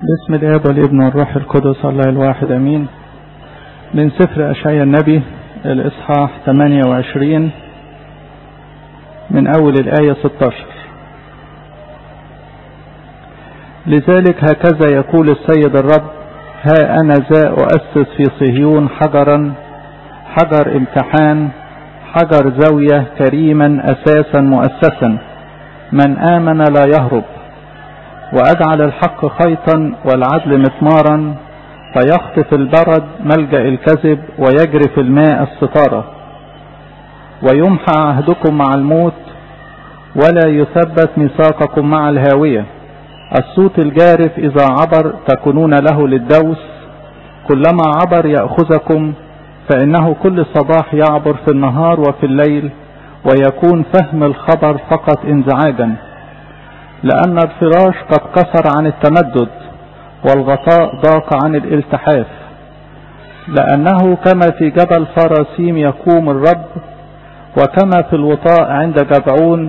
باسم الاب والابن والروح القدس الله الواحد امين. من سفر اشعياء النبي الاصحاح 28 من اول الايه 16. لذلك هكذا يقول السيد الرب: ها انا ذا اؤسس في صهيون حجرا، حجر امتحان، حجر زاوية كريما اساسا مؤسسا، من امن لا يهرب. وأجعل الحق خيطا والعدل مسمارا، فيخطف البرد ملجأ الكذب ويجري في الماء الستارة. ويمحى عهدكم مع الموت ولا يثبت ميثاقكم مع الهاوية. الصوت الجارف إذا عبر تكونون له للدوس، كلما عبر يأخذكم، فإنه كل صباح يعبر في النهار وفي الليل، ويكون فهم الخبر فقط انزعاجا. لأن الفراش قد كسر عن التمدد، والغطاء ضاق عن الالتحاف. لأنه كما في جبل فراسيم يقوم الرب، وكما في الوطاء عند جبعون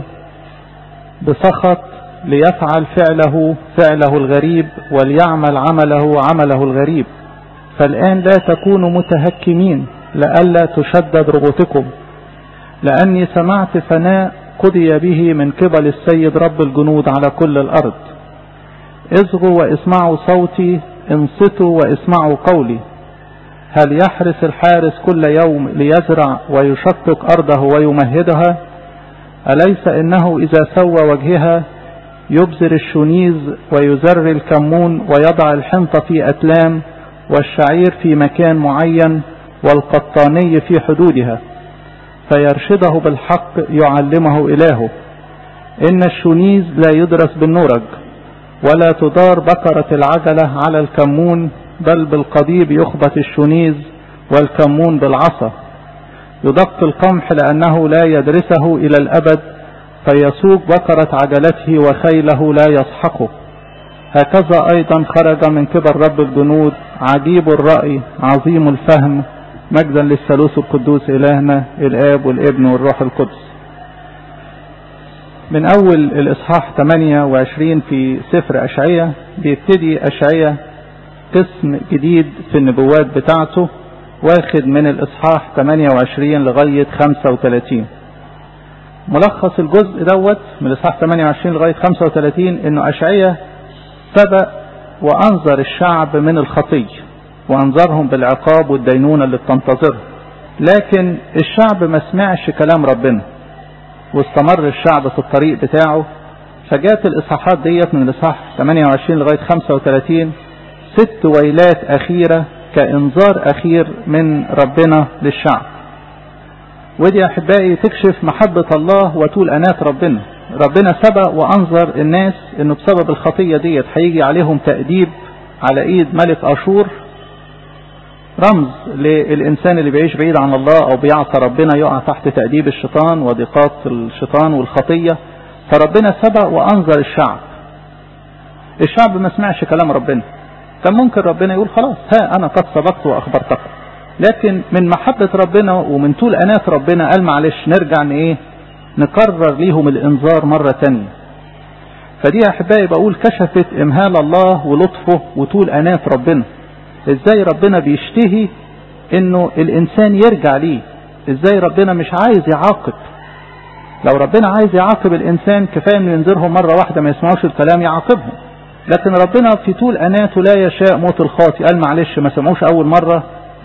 بسخط، ليفعل فعله الغريب، وليعمل عمله الغريب. فالآن لا تكونوا متهكمين لئلا تشدد ربطكم، لأني سمعت فناء قضي به من قبل السيد رب الجنود على كل الأرض. اصغوا واسمعوا صوتي، انصتوا واسمعوا قولي. هل يحرس الحارس كل يوم ليزرع ويشقق أرضه ويمهدها؟ أليس إنه إذا سوى وجهها يبذر الشنيز ويزر الكمون، ويضع الحنطة في أتلام، والشعير في مكان معين، والقطاني في حدودها، فيرشده بالحق يعلمه إلهه. إن الشنيز لا يدرس بالنورج، ولا تدار بكرة العجلة على الكمون، بل بالقضيب يخبط الشنيز، والكمون بالعصا. يدق القمح لأنه لا يدرسه إلى الأبد، فيسوق بكرة عجلته وخيله لا يسحقه. هكذا أيضا خرج من قبل رب الجنود، عجيب الرأي عظيم الفهم، مجدا للثالوث القدوس إلهنا الآب والابن والروح القدس. من أول الإصحاح 28 في سفر أشعياء بيبتدي أشعياء قسم جديد في النبوات بتاعته، واخد من الإصحاح 28 لغاية 35. ملخص الجزء دوت من الإصحاح 28 لغاية 35 إنه أشعياء سبق وأنذر الشعب من الخطية، وأنذرهم بالعقاب والدينونة اللي بتنتظرهم. لكن الشعب ما سمعش كلام ربنا، واستمر الشعب في الطريق بتاعه. فجاءت الإصحاحات ديت من الإصحاح 28 لغاية 35 6 ويلات أخيرة كإنذار أخير من ربنا للشعب. ودي يا أحبائي تكشف محبة الله وطول أنات ربنا. ربنا سبق وأنذر الناس إنه بسبب الخطية ديت هيجي عليهم تأديب على إيد ملك أشور، رمز للإنسان اللي بيعيش بعيد عن الله أو بيعصى ربنا يقع تحت تأديب الشيطان وضيقات الشيطان والخطية. فربنا سبق وأنذر الشعب ما سمعش كلام ربنا. كان ممكن ربنا يقول خلاص ها أنا قد سبقت وأخبرتكم، لكن من محبة ربنا ومن طول أنات ربنا قال معلش نرجع نكرر ليهم الإنذار مرة تانية. فدي يا أحبائي بقول كشفت إمهال الله ولطفه وطول أنات ربنا. ازاي ربنا بيشتهي انه الانسان يرجع ليه، ازاي ربنا مش عايز يعاقب. لو ربنا عايز يعاقب الانسان كفاية انه ينذرهم مرة واحدة ما يسمعوش الكلام يعاقبهم. لكن ربنا في طول اناته لا يشاء موت الخاطئ. قال معلش ما سمعوش اول مرة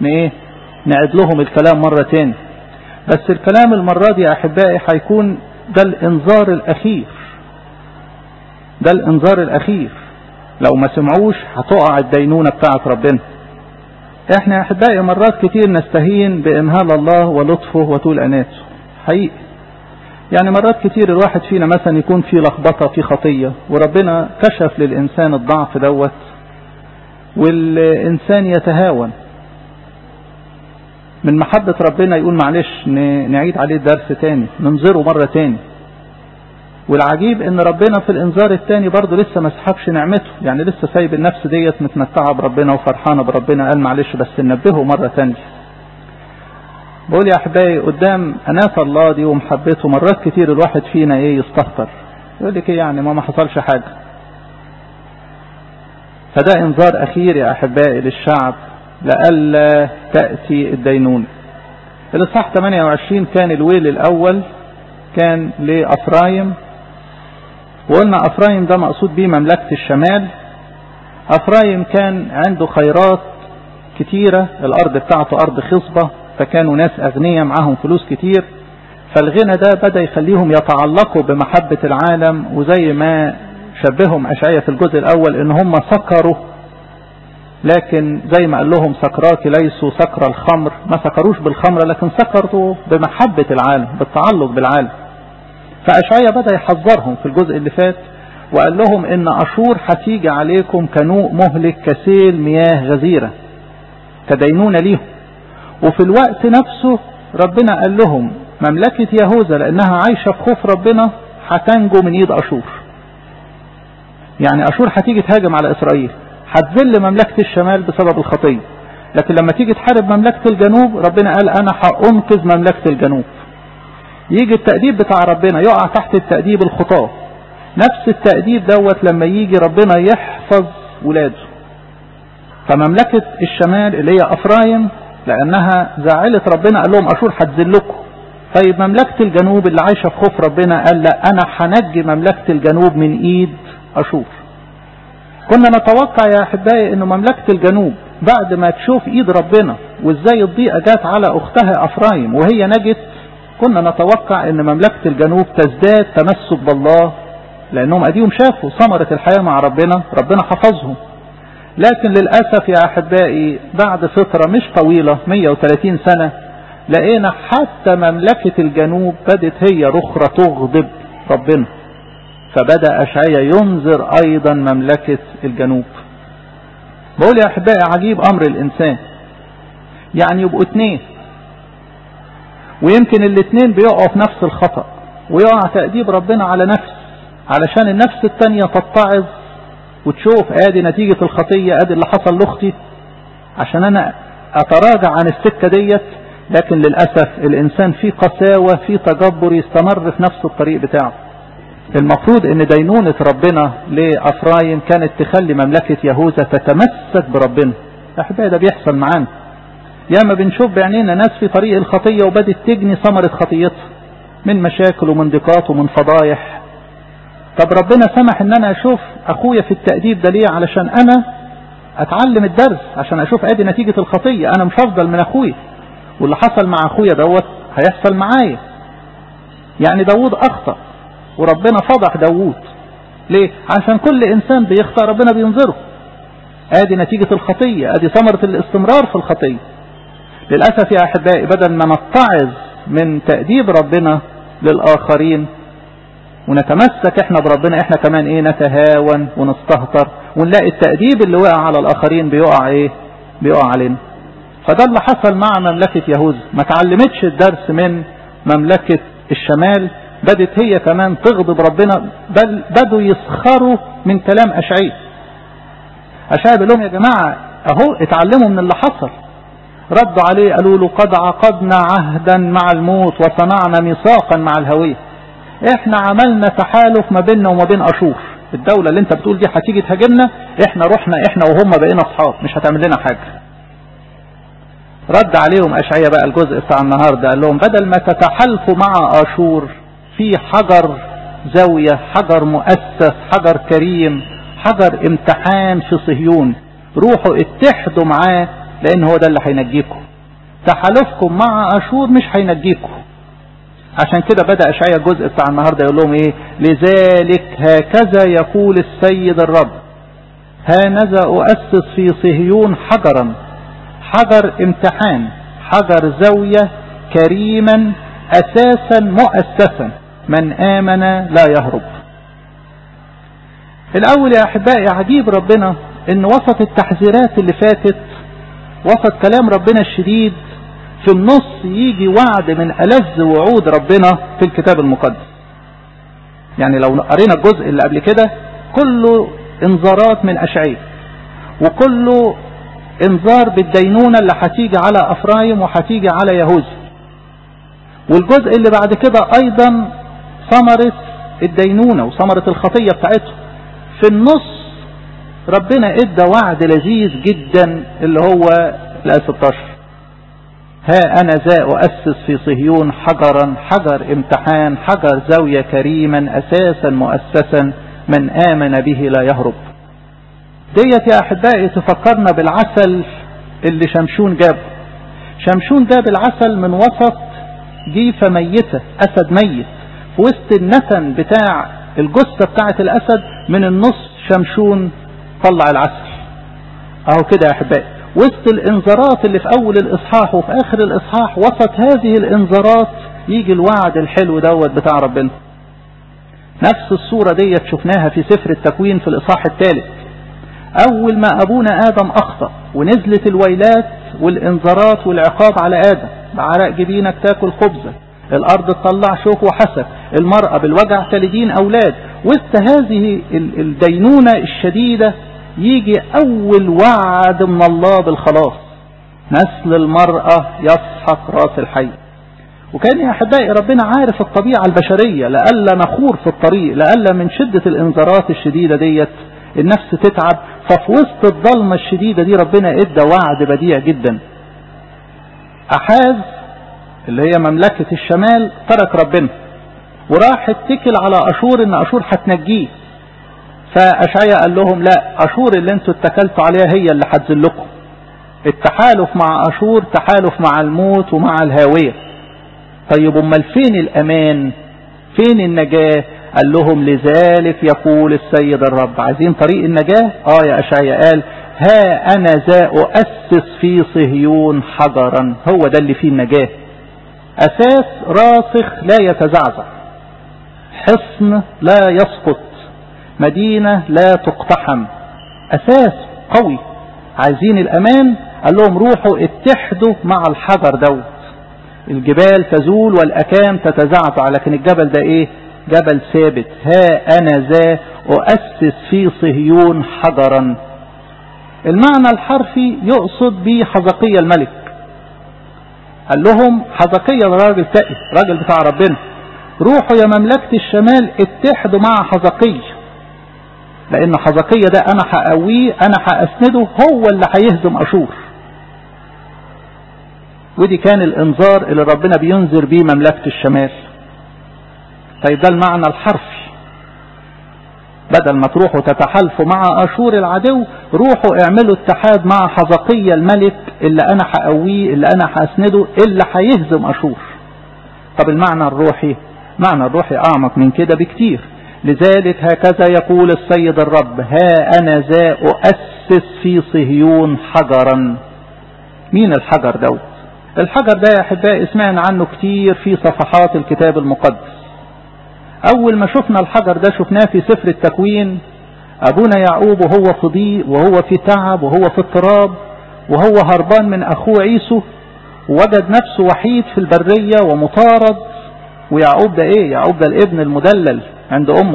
نعد لهم الكلام مرة تاني. بس الكلام المرة دي يا احبائي هيكون ده الانذار الاخير، ده الانذار الاخير. لو ما سمعوش هتقع الدينونة بتاعت ربنا. احنا يا احبائي مرات كتير نستهين بامهال الله ولطفه وطول اناته حقيقي. يعني مرات كتير الواحد فينا مثلا يكون في لخبطة في خطية، وربنا كشف للإنسان الضعف دوت، والإنسان يتهاون. من محبة ربنا يقول معلش نعيد عليه الدرس تاني، ننظره مرة تاني. والعجيب ان ربنا في الانذار الثاني برضه لسه ما سحبش نعمته، يعني لسه سايب النفس ديت متمتعه بربنا وفرحانه بربنا. قال معلش بس ننبهه مره ثانيه. بقول يا احبائي قدام انات الله دي ومحبته مرات كتير الواحد فينا يستهتر، يقول لك يعني ما حصلش حاجه. فده انذار اخير يا احبائي للشعب لئلا تأتي الدينونة. الإصحاح 28 كان الويل الاول كان لأفرايم، وقلنا أفرايم ده مقصود به مملكة الشمال. أفرايم كان عنده خيرات كتيرة، الأرض بتاعته أرض خصبة، فكانوا ناس أغنياء معاهم فلوس كتير، فالغنى ده بدأ يخليهم يتعلقوا بمحبة العالم، وزي ما شبههم أشعياء في الجزء الأول إن هم سكروا، لكن زي ما قال لهم سكراك ليسوا سكر الخمر، ما سكروش بالخمر لكن سكروا بمحبة العالم، بالتعلق بالعالم. فأشعياء بدأ يحذرهم في الجزء اللي فات وقال لهم إن أشور هتيجي عليكم كنوء مهلك كسيل مياه غزيرة، كدينونة ليهم. وفي الوقت نفسه ربنا قال لهم مملكة يهوذا لأنها عايشة في خوف ربنا هتنجو من إيد أشور. يعني أشور هتيجي تهاجم على إسرائيل، هتذل مملكة الشمال بسبب الخطية، لكن لما تيجي تحارب مملكة الجنوب ربنا قال أنا هأنقذ مملكة الجنوب. يجي التأديب بتاع ربنا يقع تحت التأديب الخطاة، نفس التأديب دوت لما يجي ربنا يحفظ ولاده. فمملكة الشمال اللي هي أفرايم لأنها زعلت ربنا قال لهم أشور هتذلكم. طيب مملكة الجنوب اللي عايشة في خوف ربنا قال لا أنا هنجي مملكة الجنوب من إيد أشور. كنا نتوقع يا أحبائي أنه مملكة الجنوب بعد ما تشوف إيد ربنا وإزاي الضيقة جات على أختها أفرايم وهي نجت، كنا نتوقع أن مملكة الجنوب تزداد تمسك بالله، لأنهم أديهم شافوا ثمرة الحياة مع ربنا، ربنا حفظهم. لكن للأسف يا أحبائي بعد فترة مش طويلة 130 سنة لقينا حتى مملكة الجنوب بدت هي رخرة تغضب ربنا، فبدأ أشعياء ينذر أيضا مملكة الجنوب. بقول يا أحبائي عجيب أمر الإنسان، يعني يبقوا اتنين ويمكن الاتنين بيقعوا في نفس الخطأ ويقع تأديب ربنا على نفس، علشان النفس التانية تتعظ وتشوف ادي نتيجة الخطية، ادي اللي حصل لاختي، عشان انا اتراجع عن السكة ديت. لكن للأسف الانسان فيه قساوة فيه تجبر يستمر في نفس الطريق بتاعه. المفروض ان دينونة ربنا لأفرايم كانت تخلي مملكة يهوذا تتمسك بربنا. احبائي ده بيحصل معانا، ياما بنشوف بعينينا ناس في طريق الخطية وبدت تجني ثمرة خطيتها من مشاكل ومن ضيقات ومن فضايح. طب ربنا سمح ان انا اشوف اخويا في التأديب ده ليه؟ علشان انا اتعلم الدرس، عشان اشوف ادي نتيجة الخطية، انا مش هفضل من اخويا، واللي حصل مع اخويا دوت هيحصل معايا. يعني داود اخطأ وربنا فضح داود ليه؟ عشان كل انسان بيخطأ ربنا بينظره، ادي نتيجة الخطية، ادي ثمرة الاستمرار في الخطية. للأسف يا أحبائي بدل ما نتعظ من تأديب ربنا للآخرين ونتمسك احنا بربنا، احنا كمان نتهاون ونستهتر ونلاقي التأديب اللي وقع على الآخرين بيقع بيقع علينا. فده اللي حصل مع مملكة يهوذا، ما تعلمتش الدرس من مملكة الشمال، بدت هي كمان تغضب ربنا، بل بدوا يسخروا من كلام أشعياء. أشعياء بيقول لهم يا جماعة اهو اتعلموا من اللي حصل. ردوا عليه قالوا له قد عقدنا عهدا مع الموت وصنعنا ميثاقا مع الهوية. احنا عملنا تحالف ما بيننا وما بين أشور، الدولة اللي انت بتقول دي هتيجي تهاجمنا، احنا رحنا احنا وهم بقينا اصحاب، مش هتعمل لنا حاجة. رد عليهم أشعياء بقى الجزء بتاع النهارده قال لهم بدل ما تتحالفوا مع أشور في حجر زاوية، حجر مؤسس، حجر كريم، حجر امتحان في صهيون، روحوا اتحدوا معاه لان هو ده اللي هينجيكم. تحالفكم مع أشور مش هينجيكم. عشان كده بدأ أشعياء الجزء بتاع النهارده يقول لهم لذلك هكذا يقول السيد الرب هانذا أؤسس في صهيون حجرا، حجر امتحان، حجر زاوية كريما أساسا مؤسسا، من آمن لا يهرب. الأول يا أحبائي عجيب ربنا إن وسط التحذيرات اللي فاتت، وسط كلام ربنا الشديد، في النص يجي وعد من ألذ وعود ربنا في الكتاب المقدس. يعني لو قرينا الجزء اللي قبل كده كله انذارات من أشعياء، وكله انذار بالدينونة اللي هتيجي على أفرايم وهتيجي على يهوذا. والجزء اللي بعد كده أيضا ثمرة الدينونة وثمرة الخطية بتاعته. في النص ربنا ادى وعد لذيذ جدا اللي هو الآية 16: ها أنا ذا أؤسس في صهيون حجرا، حجر امتحان، حجر زاوية كريما، أساسا مؤسسا، من آمن به لا يهرب. ديت يا أحبائي تفكرنا بالعسل اللي شمشون جابه. شمشون جاب العسل من وسط جيفة ميتة، أسد ميت، في وسط النتن بتاع الجثة بتاعة الأسد، من النص شمشون طلع العسل. أهو كده يا أحبائي، وسط الإنذارات اللي في أول الإصحاح وفي آخر الإصحاح، وسط هذه الإنذارات يجي الوعد الحلو دوت بتاع ربنا. نفس الصورة ديت شفناها في سفر التكوين في الإصحاح 3. أول ما أبونا آدم أخطأ ونزلت الويلات والإنذارات والعقاب على آدم: بعرق جبينك تاكل خبزة، الأرض تطلع شوك وحسك، المرأة بالوجع تلدين أولاد. وسط هذه الدينونة الشديدة يجي أول وعد من الله بالخلاص: نسل المرأة يسحق رأس الحي. وكان يا أحبائي ربنا عارف الطبيعة البشرية، لألا نخور في الطريق، لألا من شدة الإنذارات الشديدة ديت النفس تتعب. ففي وسط الظلمة الشديدة دي ربنا ادى وعد بديع جدا. أحاز اللي هي مملكة الشمال ترك ربنا وراح اتكل على أشور ان أشور هتنجيه. فأشعيا قال لهم: لا، أشور اللي انتوا اتكلتوا عليها هي اللي هتذلكم. التحالف مع أشور تحالف مع الموت ومع الهاوية. طيب امال فين الأمان؟ فين النجاة؟ قال لهم: لذلك يقول السيد الرب. عايزين طريق النجاة؟ يا أشعيا قال: ها أنا ذا أؤسس في صهيون حجرا. هو ده اللي فيه النجاة، أساس راسخ لا يتزعزع، حصن لا يسقط، مدينة لا تقتحم، أساس قوي. عايزين الأمان؟ قال لهم: روحوا اتحدوا مع الحجر دوت. الجبال تزول والأكام تتزعزع، لكن الجبل ده ايه؟ جبل ثابت. ها أنا ذا أؤسس في صهيون حجرا. المعنى الحرفي يقصد به حزقيا الملك. قال لهم حزقيا راجل تقي، راجل بتاع ربنا: روحوا يا مملكة الشمال اتحدوا مع حزقيا، لأن حزقيا ده أنا هقويه، أنا هأسنده، هو اللي هيهزم أشور. ودي كان الإنذار اللي ربنا بينذر بيه مملكة الشمال. طيب ده المعنى الحرفي. بدل ما تروحوا تتحالفوا مع أشور العدو، روحوا اعملوا اتحاد مع حزقيا الملك اللي أنا هقويه، اللي أنا هأسنده، اللي هيهزم أشور. طب المعنى الروحي؟ معنى الروحي أعمق من كده بكتير. لذلك هكذا يقول السيد الرب: ها أنا ذا أؤسس في صهيون حجرا. مين الحجر دوت؟ الحجر ده يا أحبائي سمعنا عنه كتير في صفحات الكتاب المقدس. أول ما شفنا الحجر ده شفناه في سفر التكوين. أبونا يعقوب وهو في ضيق وهو في تعب وهو في اضطراب وهو هربان من أخوه عيسو، ووجد نفسه وحيد في البرية ومطارد. ويعقوب ده ايه؟ يعقوب ده الابن المدلل عند أمه.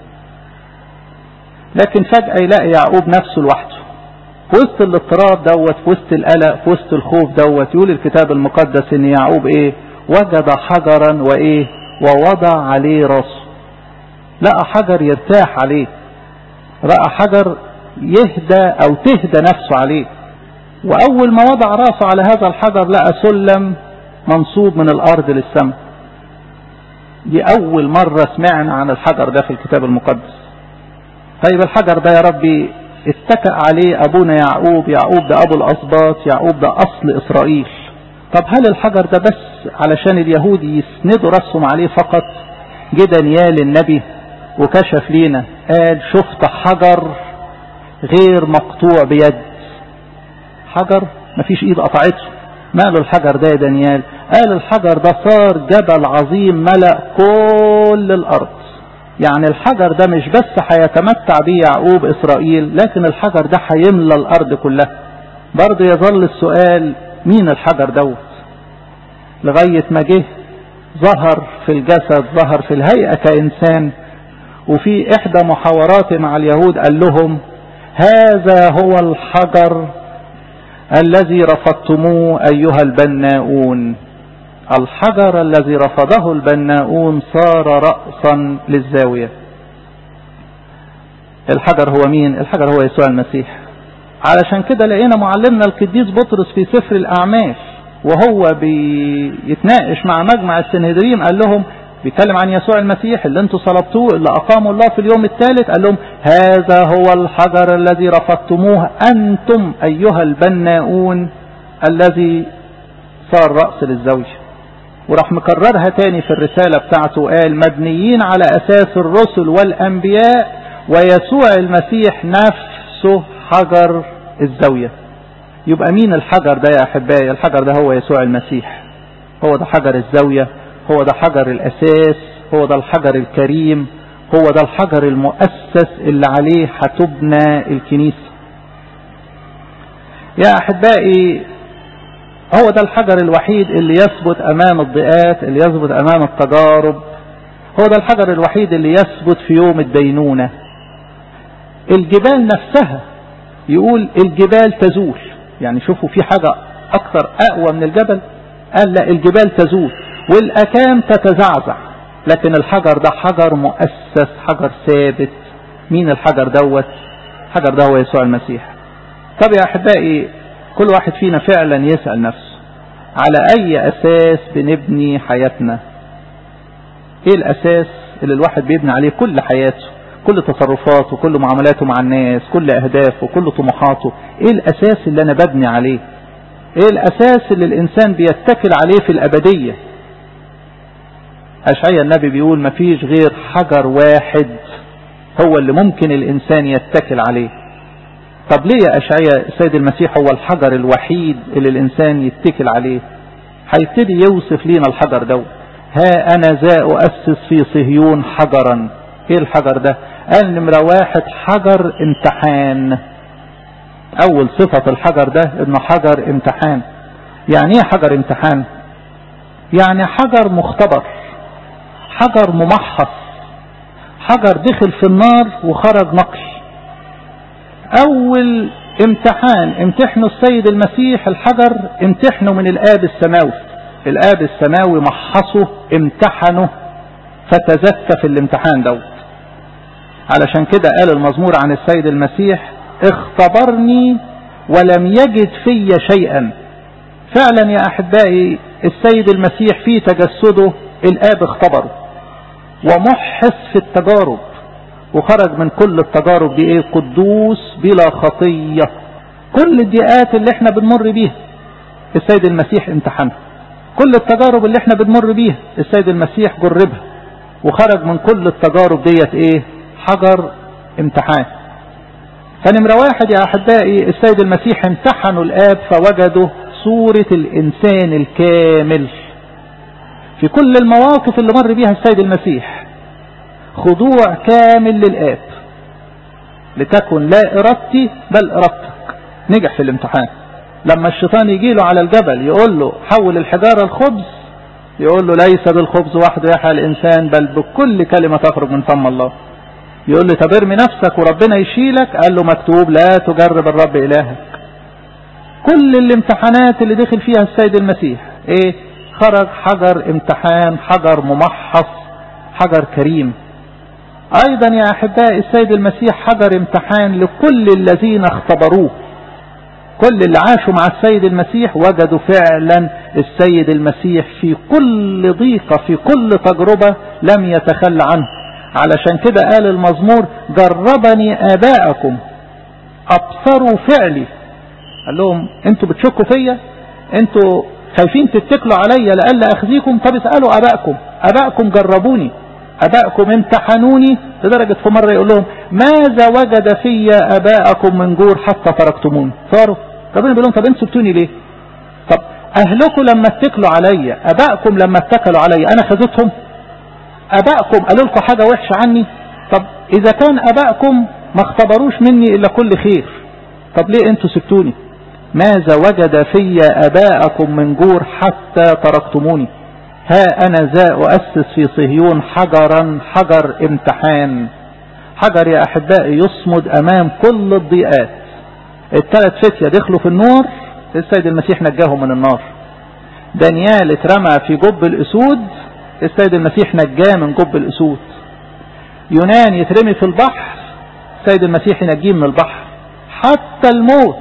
لكن فجأة يلاقي يعقوب نفسه لوحده في وسط الاضطراب دوت، في وسط القلق، في وسط الخوف دوت. يقول الكتاب المقدس ان يعقوب ايه؟ وجد حجرا وايه؟ ووضع عليه راسه. لقى حجر يرتاح عليه، رأى حجر يهدى او تهدى نفسه عليه. واول ما وضع راسه على هذا الحجر لقى سلم منصوب من الارض للسماء. دي اول مرة سمعنا عن الحجر ده في الكتاب المقدس. طيب الحجر ده يا ربي اتكأ عليه ابونا يعقوب. يعقوب ده ابو الاسباط، يعقوب ده اصل اسرائيل. طب هل الحجر ده بس علشان اليهود يسندوا راسهم عليه فقط؟ جه دانيال النبي وكشف لينا، قال: شفت حجر غير مقطوع بيد. حجر مفيش ايد قطعته. ماله الحجر ده يا دانيال؟ قال: الحجر ده صار جبل عظيم ملأ كل الارض. يعني الحجر ده مش بس هيتمتع به يعقوب اسرائيل، لكن الحجر ده هيملى الارض كلها. برضه يظل السؤال: مين الحجر دوت؟ لغاية ما جه ظهر في الجسد، ظهر في الهيئة كإنسان. وفي إحدى محاوراته مع اليهود قال لهم: هذا هو الحجر الذي رفضتموه أيها البناؤون. الحجر الذي رفضه البناؤون صار رأسا للزاوية. الحجر هو مين؟ الحجر هو يسوع المسيح. علشان كده لقينا معلمنا القديس بطرس في سفر الأعمال وهو بيتناقش مع مجمع السنهدرين قال لهم، بيتكلم عن يسوع المسيح اللي انتوا صلبتوه اللي أقاموا الله في اليوم الثالث، قال لهم هذا هو الحجر الذي رفضتموه أنتم أيها البناؤون الذي صار رأس للزاوية. وراح مكررها تاني في الرسالة بتاعته، قال مبنيين على أساس الرسل والأنبياء ويسوع المسيح نفسه حجر الزاوية. يبقى مين الحجر ده يا أحبائي؟ الحجر ده هو يسوع المسيح، هو ده حجر الزاوية، هو ده حجر الأساس، هو ده الحجر الكريم، هو ده الحجر المؤسس اللي عليه هتبنى الكنيسة. يا أحبائي هو ده الحجر الوحيد اللي يثبت أمام الضيقات، اللي يثبت أمام التجارب، هو ده الحجر الوحيد اللي يثبت في يوم الدينونة. الجبال نفسها يقول الجبال تزول، يعني شوفوا في حاجة أكثر أقوى من الجبل، قال لا الجبال تزول والأكام تتزعزع، لكن الحجر ده حجر مؤسس، حجر ثابت. مين الحجر دوت؟ الحجر ده هو يسوع المسيح. طب يا أحبائي كل واحد فينا فعلا يسأل نفسه على أي أساس بنبني حياتنا؟ إيه الأساس اللي الواحد بيبني عليه كل حياته، كل تصرفاته، كل معاملاته مع الناس، كل أهدافه، كل طموحاته؟ إيه الأساس اللي أنا ببني عليه؟ إيه الأساس اللي الإنسان بيتكل عليه في الأبدية؟ أشعياء النبي بيقول مفيش غير حجر واحد هو اللي ممكن الإنسان يتكل عليه. طب ليه يا أشعياء السيد المسيح هو الحجر الوحيد اللي الإنسان يتكل عليه؟ هيبتدي يوصف لينا الحجر ده. ها أنا ذا أؤسس في صهيون حجرا. إيه الحجر ده؟ قال نمرة واحد حجر امتحان. أول صفة الحجر ده إنه حجر امتحان. يعني إيه حجر امتحان؟ يعني حجر مختبر، حجر ممحص، حجر دخل في النار وخرج نقي. أول امتحان امتحنوا السيد المسيح الحجر، امتحنوا من الآب السماوي. الآب السماوي محصه امتحنه فتزكى في الامتحان دوت. علشان كده قال المزمور عن السيد المسيح اختبرني ولم يجد في شيئا. فعلا يا أحبائي السيد المسيح في تجسده الآب اختبره ومحص في التجارب وخرج من كل التجارب دي ايه؟ قدوس بلا خطية. كل الضيقات اللي احنا بنمر بيها السيد المسيح امتحنها، كل التجارب اللي احنا بنمر بيها السيد المسيح جربها وخرج من كل التجارب ديت ايه؟ حجر امتحان. فنمرة واحد يا أحبائي السيد المسيح امتحنوا الآب فوجدوا صورة الإنسان الكامل في كل المواقف اللي مر بيها السيد المسيح، خضوع كامل للآب، لتكن لا إرادتي بل إرادتك. نجح في الامتحان. لما الشيطان يجي له على الجبل يقول له حول الحجارة الخبز، يقول له ليس بالخبز وحده يحيى الإنسان بل بكل كلمة تخرج من فم الله. يقول له طب ارمي نفسك وربنا يشيلك، قال له مكتوب لا تجرب الرب إلهك. كل الامتحانات اللي دخل فيها السيد المسيح ايه؟ خرج حجر امتحان، حجر ممحص، حجر كريم. ايضا يا احبائي السيد المسيح حجر امتحان لكل الذين اختبروه. كل اللي عاشوا مع السيد المسيح وجدوا فعلا السيد المسيح في كل ضيقة في كل تجربة لم يتخلى عنه. علشان كده قال المزمور جربني آباءكم أبصروا فعلي. قال لهم انتوا بتشكوا فيا، انتوا خايفين تتكلوا عليا لألا أخزيكم، طب اسألوا أباءكم. أباءكم جربوني، أباءكم امتحنوني، لدرجة في مرة يقول لهم ماذا وجد في أباءكم من جور حتى تركتموني. صاروا ربنا بيقول لهم طب انتوا سبتوني ليه؟ طب أهلكم لما اتكلوا عليا، أباءكم لما اتكلوا عليا أنا خذتهم؟ أباءكم قالوا لكم حاجة وحشة عني؟ طب إذا كان أباءكم ما اختبروش مني إلا كل خير، طب ليه انتوا سبتوني؟ ماذا وجد في أباءكم من جور حتى تركتموني؟ ها أنا ذا أؤسس في صهيون حجرا، حجر امتحان. حجر يا أحبائي يصمد أمام كل الضيقات. الثلاث فتية دخلوا في النور، السيد المسيح نجاهم من النار. دانيال اترمى في جب الأسود، السيد المسيح نجاه من جب الأسود. يونان يترمي في البحر، السيد المسيح ينجيه من البحر، حتى الموت.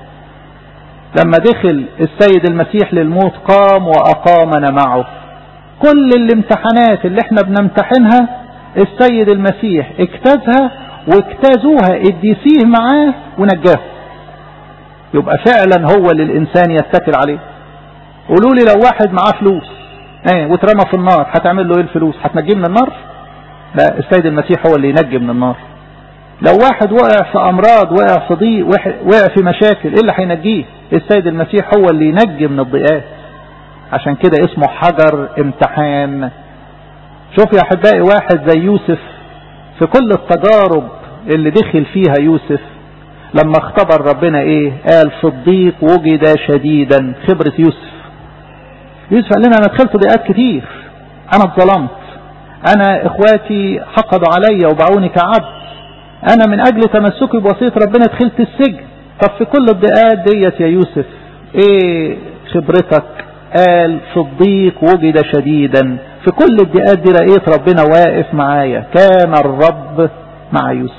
لما دخل السيد المسيح للموت قام وأقامنا معه. كل الامتحانات اللي احنا بنمتحنها السيد المسيح اجتازها واجتازوها الديسيه معاه ونجاه. يبقى فعلا هو اللي الإنسان يتكل عليه. قولوا لي لو واحد معاه فلوس واترمى في النار هتعمل له ايه الفلوس؟ هتنجيه من النار؟ لا، السيد المسيح هو اللي ينجي من النار. لو واحد وقع في أمراض، وقع في ضيق، وقع في مشاكل، ايه اللي هينجيه؟ السيد المسيح هو اللي ينجي من الضيقات. عشان كده اسمه حجر امتحان. شوف يا أحبائي، واحد زي يوسف في كل التجارب اللي دخل فيها يوسف، لما اختبر ربنا قال في الضيق وجد شديدا. خبرة يوسف قال لنا انا دخلت ضيقات كتير، انا اتظلمت، انا اخواتي حقدوا عليا وباعوني كعبد، انا من اجل تمسكي بوصية ربنا دخلت السجن. طب في كل الضيقات ديت يا يوسف ايه خبرتك؟ قال في الضيق وجد شديدا. في كل الضيقات دي لقيت ربنا واقف معايا، كان الرب مع يوسف.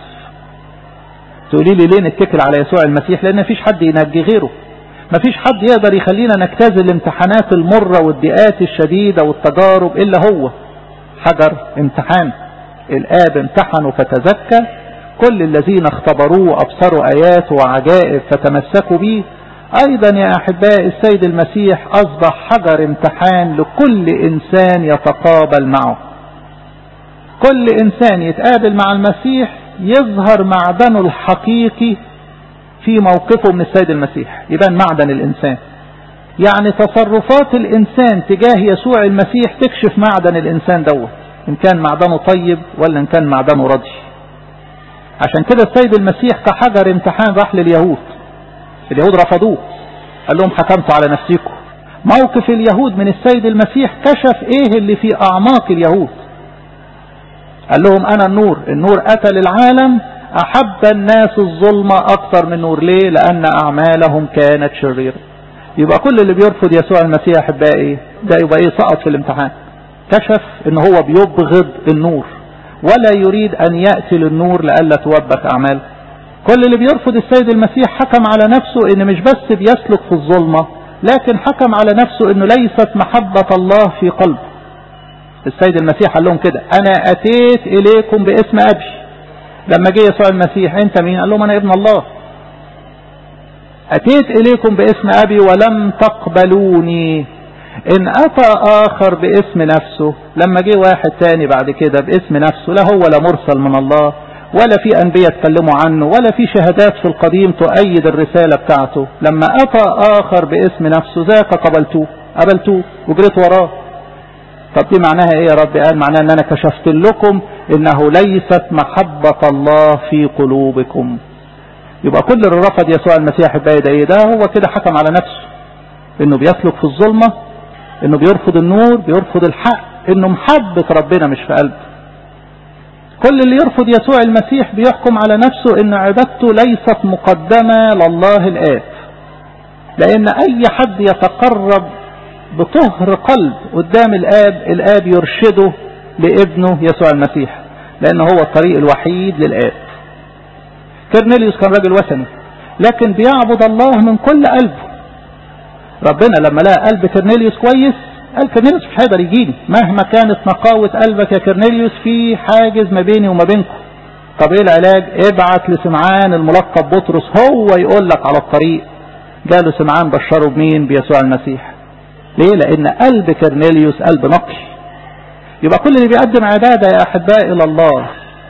تقولي لي ليه نتكل على يسوع المسيح؟ لان مفيش حد ينجي غيره. مفيش حد يقدر يخلينا نجتاز الامتحانات المرة والضيقات الشديدة والتجارب الا هو. حجر امتحان. الآب امتحنوا فتزكى، كل الذين اختبروه أبصروا آيات وعجائب فتمسكوا به. أيضا يا أحباء السيد المسيح أصبح حجر امتحان لكل إنسان يتقابل معه. كل إنسان يتقابل مع المسيح يظهر معدنه الحقيقي في موقفه من السيد المسيح، يبان معدن الإنسان. يعني تصرفات الإنسان تجاه يسوع المسيح تكشف معدن الإنسان دوت، إن كان معدنه طيب ولا إن كان معدنه رضي. عشان كده السيد المسيح كحجر امتحان راح لليهود. اليهود رفضوه، قال لهم حكمتوا على نفسكم. موقف اليهود من السيد المسيح كشف ايه اللي في اعماق اليهود. قال لهم انا النور، النور اتى للعالم، احب الناس الظلمة اكثر من النور. ليه؟ لان اعمالهم كانت شريرة. يبقى كل اللي بيرفض يسوع المسيح احبائي ده يبقى سقط في الامتحان. كشف ان هو بيبغض النور ولا يريد ان يأتي للنور لألا توبخ اعماله. كل اللي بيرفض السيد المسيح حكم على نفسه ان مش بس بيسلك في الظلمة، لكن حكم على نفسه انه ليست محبة الله في قلبه. السيد المسيح قال لهم كده: انا اتيت اليكم باسم ابي. لما جه يسوع المسيح انت مين؟ قال لهم انا ابن الله. اتيت اليكم باسم ابي ولم تقبلوني. ان اتى اخر باسم نفسه، لما جه واحد تاني بعد كده باسم نفسه، لا هو لا مرسل من الله ولا في انبياء اتكلموا عنه ولا في شهادات في القديم تؤيد الرسالة بتاعته. لما اتى اخر باسم نفسه ذاك قبلتوه وجريت وراه. طب دي معناها ايه يا رب؟ قال معناها ان انا كشفت لكم انه ليست محبة الله في قلوبكم. يبقى كل اللي رفض يسوع المسيح ده هو كده حكم على نفسه انه بيسلك في الظلمة، انه بيرفض النور، بيرفض الحق، انه محبة ربنا مش في قلبه. كل اللي يرفض يسوع المسيح بيحكم على نفسه ان عبادته ليست مقدمة لله الآب. لان اي حد يتقرب بطهر قلب قدام الآب يرشده لابنه يسوع المسيح، لان هو الطريق الوحيد للآب. كرنيليوس كان راجل وثني لكن بيعبد الله من كل قلبه. ربنا لما لقى قلب كرنيليوس كويس قال كرنيليوس مش هيقدر يجيني مهما كانت نقاوة قلبك يا كرنيليوس، في حاجز ما بيني وما بينكم. طب ايه العلاج؟ ابعت لسمعان الملقب بطرس هو يقول لك على الطريق. جاله سمعان بشره بمين؟ بيسوع المسيح. ليه؟ لان قلب كرنيليوس قلب نقي. يبقى كل اللي بيقدم عبادة يا احبائي الى الله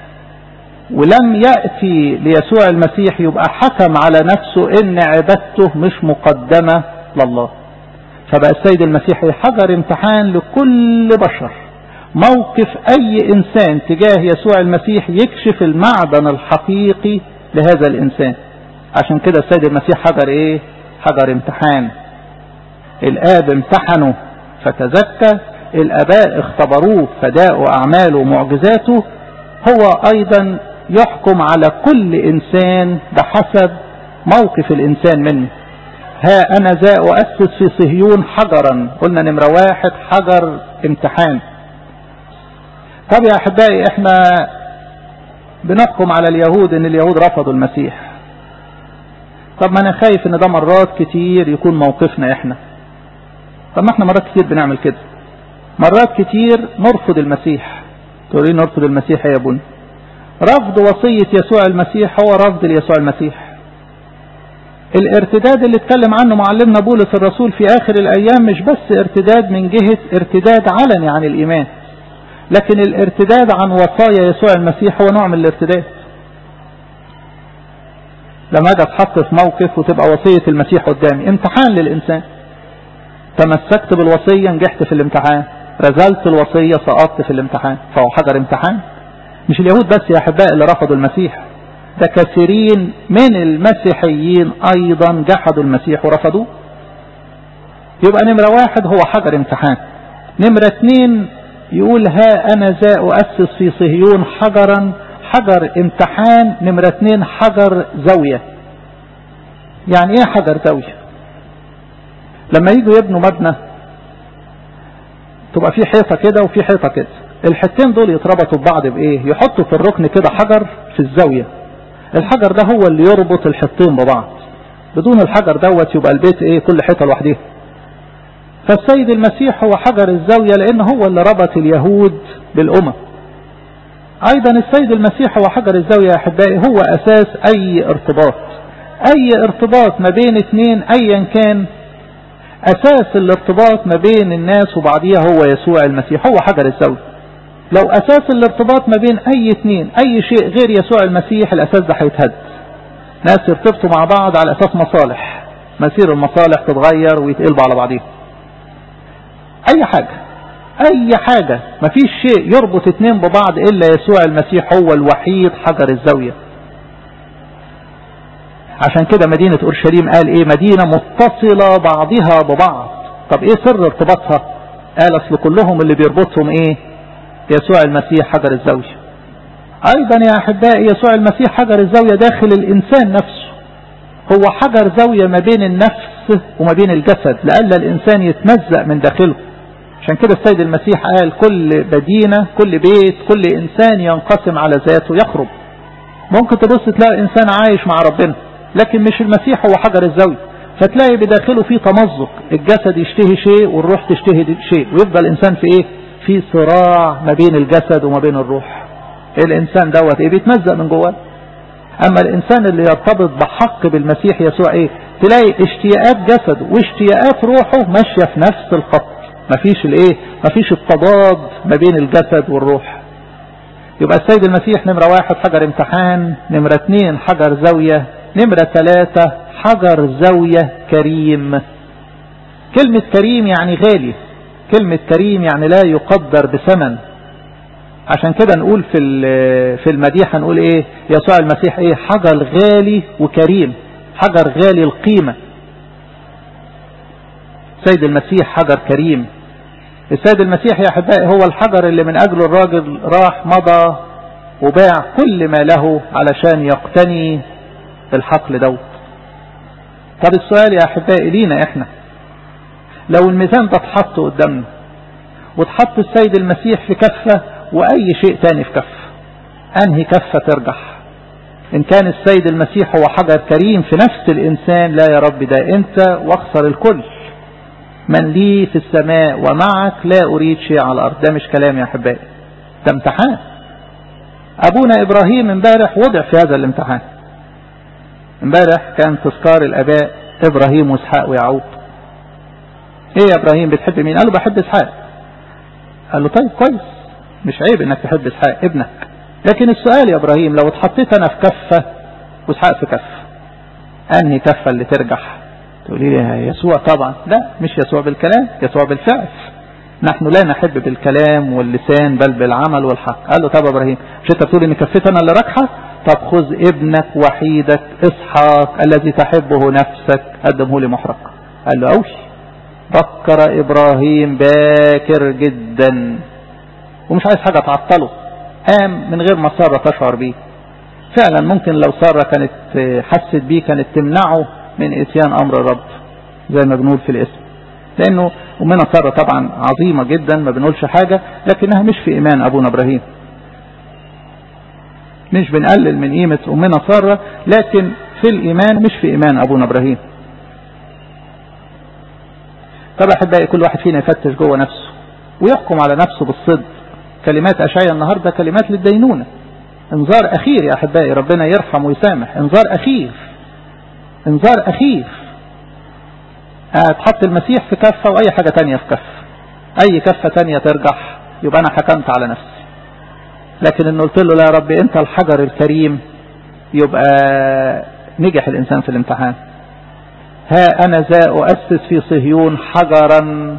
ولم يأتي ليسوع المسيح يبقى حكم على نفسه ان عبادته مش مقدمة لله. فبقى السيد المسيح حجر امتحان لكل بشر. موقف اي انسان تجاه يسوع المسيح يكشف المعدن الحقيقي لهذا الانسان. عشان كده السيد المسيح حجر حجر امتحان. الآب امتحنه فتزكى، الآباء اختبروه فداءوا أعماله ومعجزاته. هو أيضا يحكم على كل إنسان بحسب موقف الإنسان منه. ها أنا ذا أؤسس في صهيون حجرا. قلنا نمرة 1 حجر امتحان. طب يا أحبائي احنا بنحكم على اليهود ان اليهود رفضوا المسيح. طب ما انا خايف ان ده مرات كتير يكون موقفنا احنا. طب ما احنا مرات كتير بنعمل كده، مرات كتير نرفض المسيح. تقولين نرفض المسيح يا بني؟ رفض وصية يسوع المسيح هو رفض ليسوع المسيح. الارتداد اللي اتكلم عنه معلمنا بولس الرسول في آخر الأيام مش بس ارتداد من جهة ارتداد علني عن الإيمان، لكن الارتداد عن وصايا يسوع المسيح هو نوع من الارتداد. لما اجي اتحط في موقف وتبقى وصية المسيح قدامي، امتحان للإنسان. تمسكت بالوصية نجحت في الامتحان، رزلت الوصية سقطت في الامتحان، فهو حجر امتحان. مش اليهود بس يا أحباء اللي رفضوا المسيح، ده كثيرين من المسيحيين أيضا جحدوا المسيح ورفضوه. يبقى نمرة واحد هو حجر امتحان. نمرة اتنين يقول ها أنا ذا أؤسس في صهيون حجرا، حجر امتحان. نمرة اتنين حجر زاوية. يعني ايه حجر زاوية؟ لما يجوا يبنوا مبنى تبقى في حيطة كده وفي حيطة كده، الحتين دول يتربطوا ببعض بايه؟ يحطوا في الركن كده حجر في الزاوية. الحجر ده هو اللي يربط الحيطين ببعض، بدون الحجر دوت يبقى البيت ايه؟ كل حيطة لوحدها. فالسيد المسيح هو حجر الزاوية لان هو اللي ربط اليهود بالأمم. ايضا السيد المسيح هو حجر الزاوية يا احبائي، هو اساس اي ارتباط. اي ارتباط ما بين اثنين ايا كان، اساس الارتباط ما بين الناس وبعضيها هو يسوع المسيح، هو حجر الزاوية. لو اساس الارتباط ما بين اي اثنين اي شيء غير يسوع المسيح، الاساس ده هيتهد. ناس يرتبطوا مع بعض على اساس مصالح، مسير المصالح تتغير ويتقلبوا على بعضيهم. اي حاجة مفيش شيء يربط اثنين ببعض الا يسوع المسيح هو الوحيد حجر الزاوية. عشان كده مدينة اورشليم قال ايه؟ مدينة متصلة بعضها ببعض. طب ايه سر ارتباطها؟ قال اصل كلهم اللي بيربطهم ايه؟ يسوع المسيح حجر الزاوية. ايضا يا احبائي يسوع المسيح حجر الزاوية داخل الانسان نفسه، هو حجر زاوية ما بين النفس وما بين الجسد، لألا الانسان يتمزق من داخله. عشان كده السيد المسيح قال كل مدينة كل بيت كل انسان ينقسم على ذاته يخرب. ممكن تبص تلاقي انسان عايش مع ربنا لكن مش المسيح هو حجر الزاوية، فتلاقي بداخله فيه تمزق، الجسد يشتهي شيء والروح تشتهي شيء، ويبقى الانسان في ايه؟ في صراع ما بين الجسد وما بين الروح. الانسان دوت ايه؟ بيتمزق من جواه. اما الانسان اللي يرتبط بحق بالمسيح يسوع ايه؟ تلاقي اشتياقات جسده واشتياقات روحه ماشية في نفس الخط، مفيش الايه؟ مفيش التضاد ما بين الجسد والروح. يبقى السيد المسيح نمرة واحد حجر امتحان، نمرة اتنين حجر زاوية، نمرة ثلاثة حجر زاوية كريم. كلمة كريم يعني غالي، كلمة كريم يعني لا يقدر بثمن. عشان كده نقول في المديحة نقول ايه؟ يسوع المسيح ايه؟ حجر غالي وكريم، حجر غالي القيمة. السيد المسيح حجر كريم. السيد المسيح يا احبائي هو الحجر اللي من اجله الراجل راح مضى وباع كل ما له علشان يقتني الحقل دوت. طب السؤال يا احبائي لينا احنا، لو الميزان ده اتحط قدامنا واتحط السيد المسيح في كفة واي شيء تاني في كفة، انهي كفة ترجح؟ ان كان السيد المسيح هو حجر كريم في نفس الانسان، لا يا رب ده انت واخسر الكل، من لي في السماء ومعك لا اريد شيء على الارض. ده مش كلام يا احبائي، ده امتحان. ابونا ابراهيم امبارح وضع في هذا الامتحان. امبارح كان تذكار الاباء ابراهيم واسحاق ويعقوب. ايه يا ابراهيم بتحب مين؟ قال له بحب اسحاق. قال له طيب كويس، مش عيب انك تحب اسحاق ابنك، لكن السؤال يا ابراهيم لو اتحطيت انا في كفة واسحاق في كفة، انهي كفة اللي ترجح؟ تقولي لي يسوع طبعا. لا، مش يسوع بالكلام، يسوع بالفعل. نحن لا نحب بالكلام واللسان بل بالعمل والحق. قال له طب ابراهيم مش انت بتقول ان كفتنا اللي راكحه؟ طب خذ ابنك وحيدك اسحاق الذي تحبه نفسك قدمه لي محرق. قال له اوش. بكر ابراهيم باكر جدا ومش عايز حاجه تعطله، قام من غير ما ساره تشعر بيه. فعلا ممكن لو ساره كانت حست بيه كانت تمنعه من اتيان امر الرب زي ما بنقول في الاسم، لانه امنا ساره طبعا عظيمه جدا ما بنقولش حاجه، لكنها مش في ايمان ابونا ابراهيم. مش بنقلل من قيمة أمنا سارة، لكن في الإيمان مش في إيمان أبونا إبراهيم. طب أحبائي كل واحد فينا يفتش جوه نفسه ويحكم على نفسه بالصدق. كلمات أشعياء النهاردة كلمات للدينونة، انذار أخير يا أحبائي، ربنا يرحم ويسامح، انذار أخير، انذار أخير. تحط المسيح في كفة وأي حاجة تانية في كفة، أي كفة تانية ترجح يبقى أنا حكمت على نفسي. لكن إن قلت له لا يا رب أنت الحجر الكريم، يبقى نجح الإنسان في الامتحان. ها أنا ذا أؤسس في صهيون حجرا.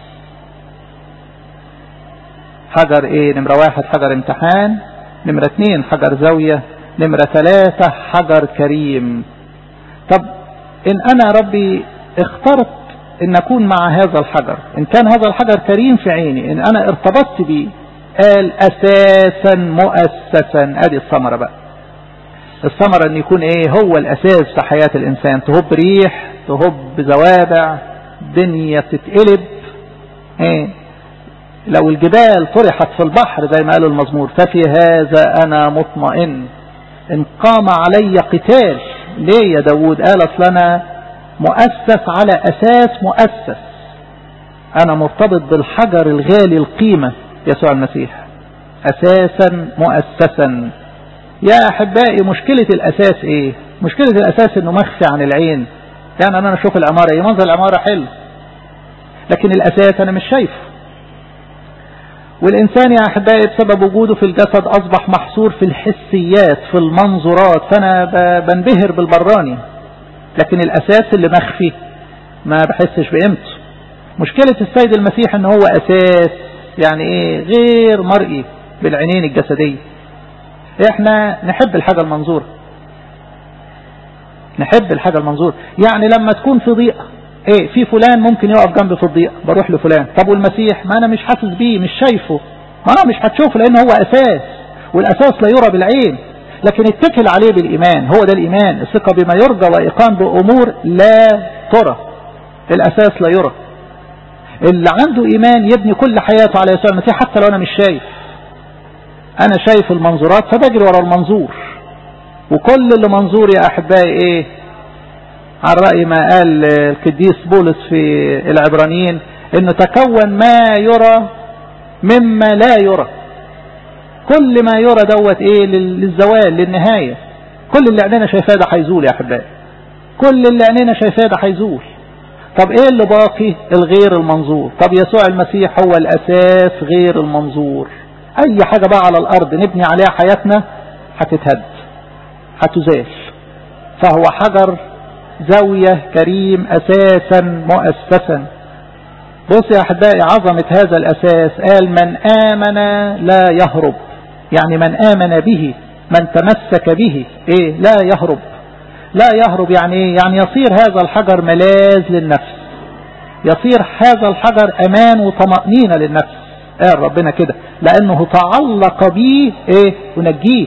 حجر إيه؟ نمرة 1 حجر امتحان، نمرة 2 حجر زاوية، نمرة 3 حجر كريم. طب إن أنا ربي اخترت إن أكون مع هذا الحجر، إن كان هذا الحجر كريم في عيني، إن أنا ارتبطت به، قال أساسا مؤسسا. أدي الثمرة بقى. الثمرة أن يكون إيه؟ هو الأساس في حياة الإنسان. تهب ريح، تهب زوابع، دنيا تتقلب. إيه؟ لو الجبال طرحت في البحر زي ما قال المزمور، ففي هذا أنا مطمئن. إن قام علي قتال، ليه يا داود؟ قال أصل أنا مؤسس على أساس مؤسس، أنا مرتبط بالحجر الغالي القيمة يسوع المسيح، أساسا مؤسسا. يا أحبائي مشكلة الأساس إيه؟ مشكلة الأساس إنه مخفي عن العين. يعني أنا أشوف العمارة إيه؟ منظر العمارة حلو، لكن الأساس أنا مش شايفه. والإنسان يا أحبائي بسبب وجوده في الجسد أصبح محصور في الحسيات، في المنظورات، فأنا بنبهر بالبراني، لكن الأساس اللي مخفي ما بحسش بقيمته. مشكلة السيد المسيح إن هو أساس، يعني إيه؟ غير مرئي بالعينين الجسدية. إحنا نحب الحاجة المنظورة، نحب الحاجة المنظورة. يعني لما تكون في ضيقة، إيه؟ في فلان ممكن يقف جنبي في الضيقة، بروح لفلان. طب والمسيح؟ ما أنا مش حاسس بيه، مش شايفه، ما أنا مش هتشوفه لأنه هو أساس، والأساس لا يرى بالعين، لكن اتكل عليه بالإيمان. هو ده الإيمان، الثقة بما يرجى وإيقان بأمور لا ترى. الأساس لا يرى. اللي عنده إيمان يبني كل حياته على يسوع المسيح، حتى لو أنا مش شايف. أنا شايف المنظورات فبجري ورا المنظور، وكل اللي منظور يا أحبائي إيه؟ على رأي ما قال القديس بولس في العبرانيين، إنه تكون ما يرى مما لا يرى. كل ما يرى دوت إيه؟ للزوال، للنهاية. كل اللي عينينا شايفاه ده هيزول يا أحبائي، كل اللي عينينا شايفاه ده هيزول. طب إيه اللي باقي؟ الغير المنظور. طب يسوع المسيح هو الأساس غير المنظور. أي حاجة بقى على الأرض نبني عليها حياتنا هتتهد، هتزال. فهو حجر زاوية كريم، أساسا مؤسسا. بص يا أحبائي عظمة هذا الأساس، قال من آمن لا يهرب. يعني من آمن به، من تمسك به، إيه؟ لا يهرب. لا يهرب يعني إيه؟ يعني يصير هذا الحجر ملاذ للنفس، يصير هذا الحجر أمان وطمأنينة للنفس. قال ربنا كده لأنه تعلق به إيه؟ ونجيه.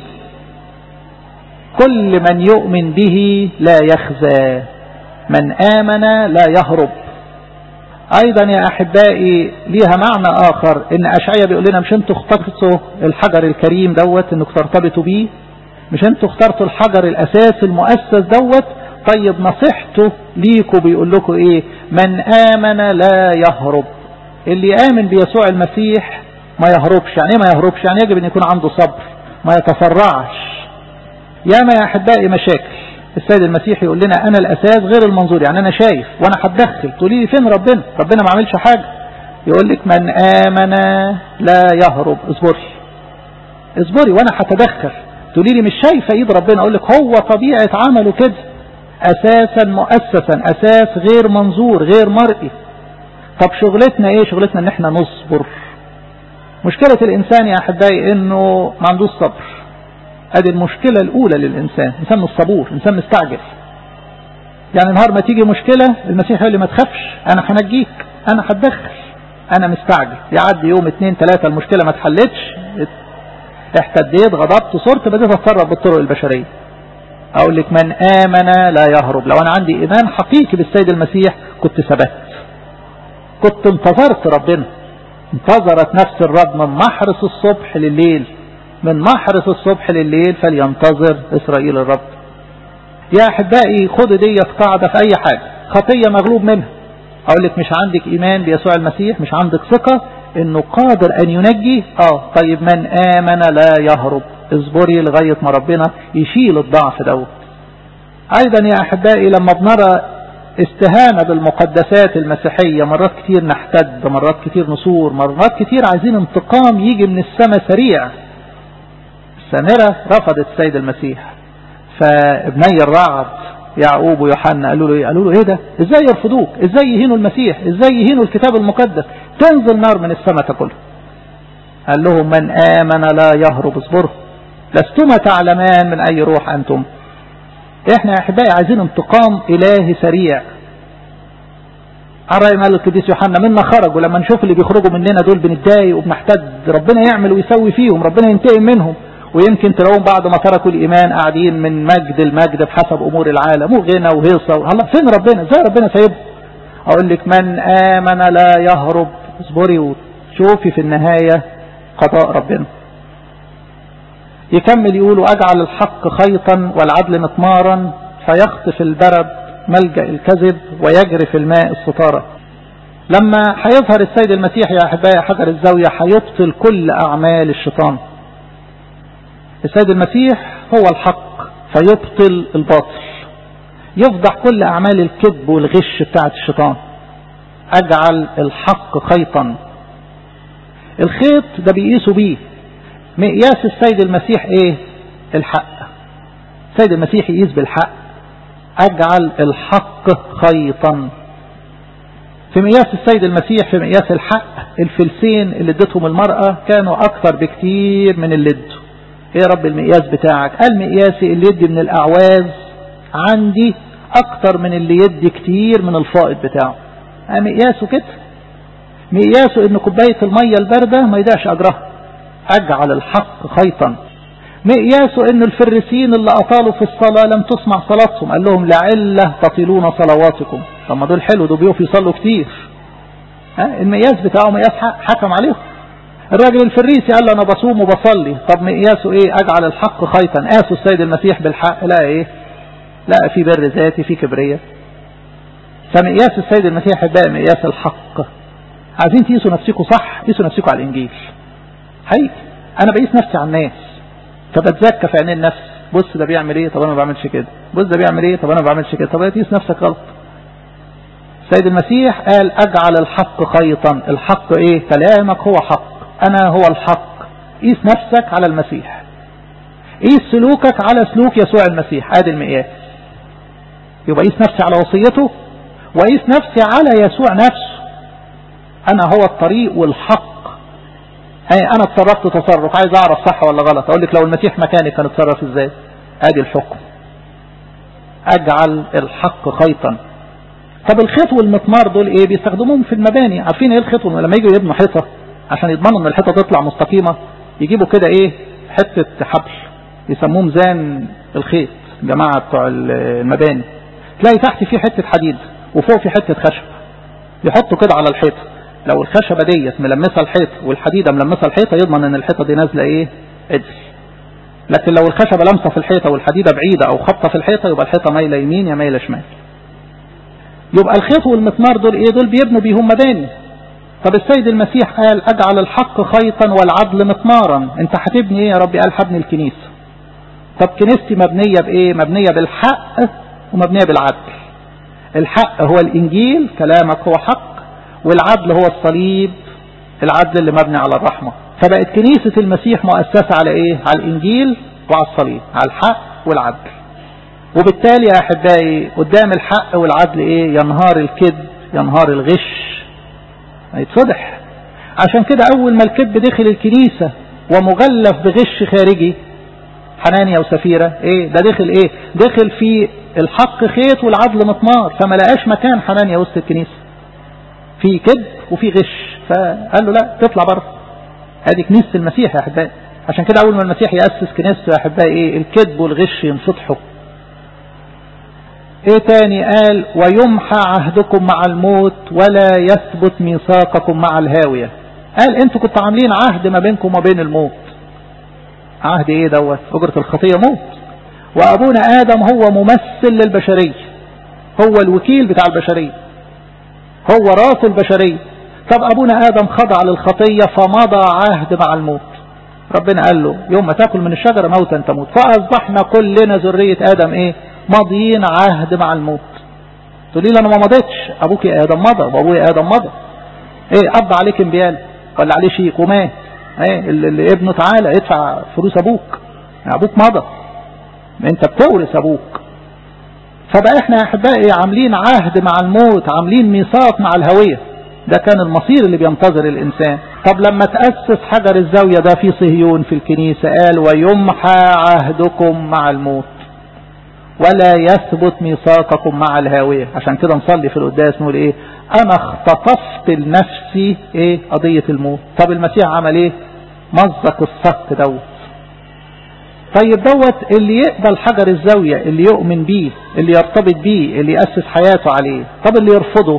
كل من يؤمن به لا يخزى، من آمن لا يهرب. أيضا يا أحبائي ليها معنى آخر، إن أشعياء بيقول لنا مش أنتوا اخترتوا الحجر الكريم دوت إنكم ترتبطوا بيه؟ مش أنتوا اخترتوا الحجر الأساس المؤسس دوت؟ طيب نصيحته ليكوا بيقول لكم إيه؟ من آمن لا يهرب. اللي آمن بيسوع المسيح ما يهربش. يعني إيه ما يهربش؟ يعني يجب أن يكون عنده صبر، ما يتفرعش. ياما يا أحبائي مشاكل، السيد المسيح يقول لنا أنا الأساس غير المنظور. يعني أنا شايف وأنا هتدخل، تقولي لي فين ربنا؟ ربنا ما عملش حاجة. يقول لك من آمن لا يهرب. اصبري اصبري وأنا هتدخل. تقولي لي مش شايفة إيد ربنا، أقول لك هو طبيعة عمله كده، أساسا مؤسسا، أساس غير منظور غير مرئي. طب شغلتنا إيه؟ شغلتنا إن احنا نصبر. مشكلة الإنسان يا أحبائي إنه ما عندوش صبر. ادي المشكلة الأولى للإنسان، إنسان مش صبور، إنسان مستعجل. يعني نهار ما تيجي مشكلة المسيح يقول لي ما تخافش، أنا هنجيك، أنا هتدخل. أنا مستعجل، يعدي يوم 2 3 المشكلة ما اتحلتش، احتديت، غضبت، صرت، بديت أتصرف بالطرق البشرية. أقول لك من آمن لا يهرب. لو أنا عندي إيمان حقيقي بالسيد المسيح كنت ثبت، كنت انتظرت ربنا. انتظرت نفس الرب من محرس الصبح لليل، من محرس الصبح لليل فلينتظر إسرائيل الرب. يا أحبائي خدوا دي قاعدة في أي حاجة. خطية مغلوب منها، أقول لك مش عندك إيمان بيسوع المسيح، مش عندك ثقة إنه قادر أن ينجي. طيب من آمن لا يهرب، اصبري لغاية ما ربنا يشيل الضعف دوت. أيضا يا أحبائي لما بنرى استهانة بالمقدسات المسيحية، مرات كتير نحتد، مرات كتير نصور، مرات كتير عايزين انتقام يجي من السماء سريع. السامرة رفضت السيد المسيح، فابني الرعد يعقوب ويوحنا قالوا له ايه ده؟ ازاي يرفضوك؟ ازاي يهينوا المسيح؟ ازاي يهينوا الكتاب المقدس؟ تنزل نار من السماء تاكله. قال لهم من آمن لا يهرب، اصبروا لستما تعلمان من اي روح انتم. احنا يا احبائي عايزين انتقام الهي سريع. الرأي مال القديس يوحنا منا خرجوا، لما نشوف اللي بيخرجوا مننا دول بنتضايق وبنحتد، ربنا يعمل ويسوي فيهم، ربنا ينتقم منهم. ويمكن تلاقوهم بعد ما تركوا الإيمان قاعدين من مجد المجد بحسب أمور العالم وغنى وهيصة. الله فين ربنا؟ ازاي ربنا سايبه؟ أقول لك من آمن لا يهرب، اصبري وشوفي في النهاية قضاء ربنا. يكمل يقول أجعل الحق خيطا والعدل مطمارا، فيخطف البرد ملجأ الكذب ويجري في الماء الستارة. لما هيظهر السيد المسيح يا أحبائي حجر الزاوية هيبطل كل أعمال الشيطان. السيد المسيح هو الحق فيبطل الباطل، يفضح كل أعمال الكذب والغش بتاعت الشيطان. أجعل الحق خيطا، الخيط ده بيقيسوا بيه. مقياس السيد المسيح ايه؟ الحق. السيد المسيح يقيس بالحق. أجعل الحق خيطا. في مقياس السيد المسيح، في مقياس الحق، الفلسين اللي ادتهم المرأة كانوا أكثر بكتير من اللي ادوا. ايه رب المقياس بتاعك؟ قال مقياسي اللي يدي من الأعواز عندي أكثر من اللي يدي كتير من الفائض بتاعه. مقياسه كده، مقياسه إن كوباية المية الباردة ما يدعش أجرها. أجعل الحق خيطا. مقياسه إن الفريسين اللي أطالوا في الصلاة لم تسمع صلاتهم، قال لهم لعله تطيلون صلواتكم. طب ما دول حلو، دول بيقفوا يصلوا كتير. المقياس بتاعه مقياس حق، حكم عليهم. الراجل الفريسي قال له أنا بصوم وبصلي. طب مقياسه إيه؟ أجعل الحق خيطا. قاسوا السيد المسيح بالحق، لا إيه؟ لا في بر ذاتي، في كبرية. فمقياس السيد المسيح بقى مقياس الحق. عايزين تقيسوا نفسكم صح، قيسوا نفسكم على الإنجيل. حقيقي أنا بقيس نفسي على الناس، فبتزكى في عينين النفس. بص ده بيعمل إيه؟ طب أنا ما بعملش كده. بص ده بيعمل إيه؟ طب أنا ما بعملش كده. طب تقيس نفسك غلط. السيد المسيح قال أجعل الحق خيطا. الحق إيه؟ كلامك هو حق، أنا هو الحق. قيس نفسك على المسيح، قيس سلوكك على سلوك يسوع المسيح. ادي المقياس. يبقى قيس نفسي على وصيته، وقيس نفسي على يسوع نفسه. انا هو الطريق والحق. انا اتصرفت تصرف، عايز اعرف صح ولا غلط. اقول لك لو المسيح مكاني كان اتصرف ازاي. ادي الحكم. اجعل الحق خيطا. طب الخيط والمسمار دول ايه؟ بيستخدموهم في المباني. عارفين ايه الخيط؟ لما يجوا يبنوا حيطه عشان يضمنوا ان الحيطه تطلع مستقيمه، يجيبوا كده ايه؟ حته حبل يسموه ميزان الخيط. جماعه بتوع المباني تلاقي تحت فيه حته حديد وفوق فيه حته خشب، يحطوا كده على الحيطه. لو الخشبه ديت ملمسه الحيطه والحديده ملمسه الحيطه، يضمن ان الحيطه دي نازله ايه؟ عدل. لكن لو الخشبه لامسه في الحيطه والحديده بعيده او خبطه في الحيطه، يبقى الحيطه مايله يمين يا مايله شمال. يبقى الخيط والمسمار دول ايه؟ دول بيبنوا بيهم مباني. طب السيد المسيح قال اجعل الحق خيطا والعدل مطمارا. انت هتبني ايه يا ربي؟ قال هبني الكنيسه. طب كنيستي مبنيه بايه؟ مبنيه بالحق ومبنيه بالعدل. الحق هو الانجيل، كلامك هو حق، والعدل هو الصليب، العدل اللي مبني على الرحمه. فبقت كنيسه المسيح مؤسسه على ايه؟ على الانجيل وعلى الصليب، على الحق والعدل. وبالتالي يا احبائي قدام الحق والعدل ايه؟ ينهار الكذب، ينهار الغش، هيتفضح. عشان كده اول ما الكذب دخل الكنيسة ومغلف بغش خارجي، حنانيا وسفيرة ايه ده؟ دخل ايه؟ دخل في الحق خيط والعدل مطمار، فما لقاش مكان حنانيا وسط الكنيسة. في كذب وفي غش، فقال له لا تطلع بره. هذه كنيسة المسيح يا احبائي. عشان كده اول ما المسيح يأسس كنيسته يا احبائي ايه؟ الكذب والغش ينفضحوا. ايه تاني؟ قال ويمحى عهدكم مع الموت ولا يثبت ميثاقكم مع الهاوية. قال انتوا كنتوا عاملين عهد ما بينكم وبين الموت، عهد ايه دوت؟ أجرة الخطية موت. وأبونا آدم هو ممثل للبشرية، هو الوكيل بتاع البشرية، هو راس البشرية. طب أبونا آدم خضع للخطية فمضى عهد مع الموت. ربنا قال له يوم ما تاكل من الشجرة موتا تموت. فأصبحنا كلنا ذرية آدم ايه؟ ماضيين عهد مع الموت. تقول لي انا ما مضيتش، ابوك يا آدم مضى وابويا آدم مضى. ايه قضى عليك انبيال ولا عليه شيك ومات؟ ايه اللي ابنه تعالى ادفع فلوس ابوك، ابوك مضى، انت بتورث ابوك. فبقى احنا يا احبائي عاملين عهد مع الموت، عاملين ميثاق مع الهوية. ده كان المصير اللي بينتظر الانسان. طب لما تأسس حجر الزاوية ده في صهيون في الكنيسة قال ويمحى عهدكم مع الموت ولا يثبت ميثاقكم مع الهاوية. عشان كده نصلي في القداس نقول ايه؟ انا اختطفت لنفسي ايه؟ قضية الموت. طب المسيح عمل ايه؟ مزق الصك دوت. طيب دوت اللي يقبل حجر الزاوية، اللي يؤمن بيه، اللي يرتبط بيه، اللي يأسس حياته عليه. طب اللي يرفضه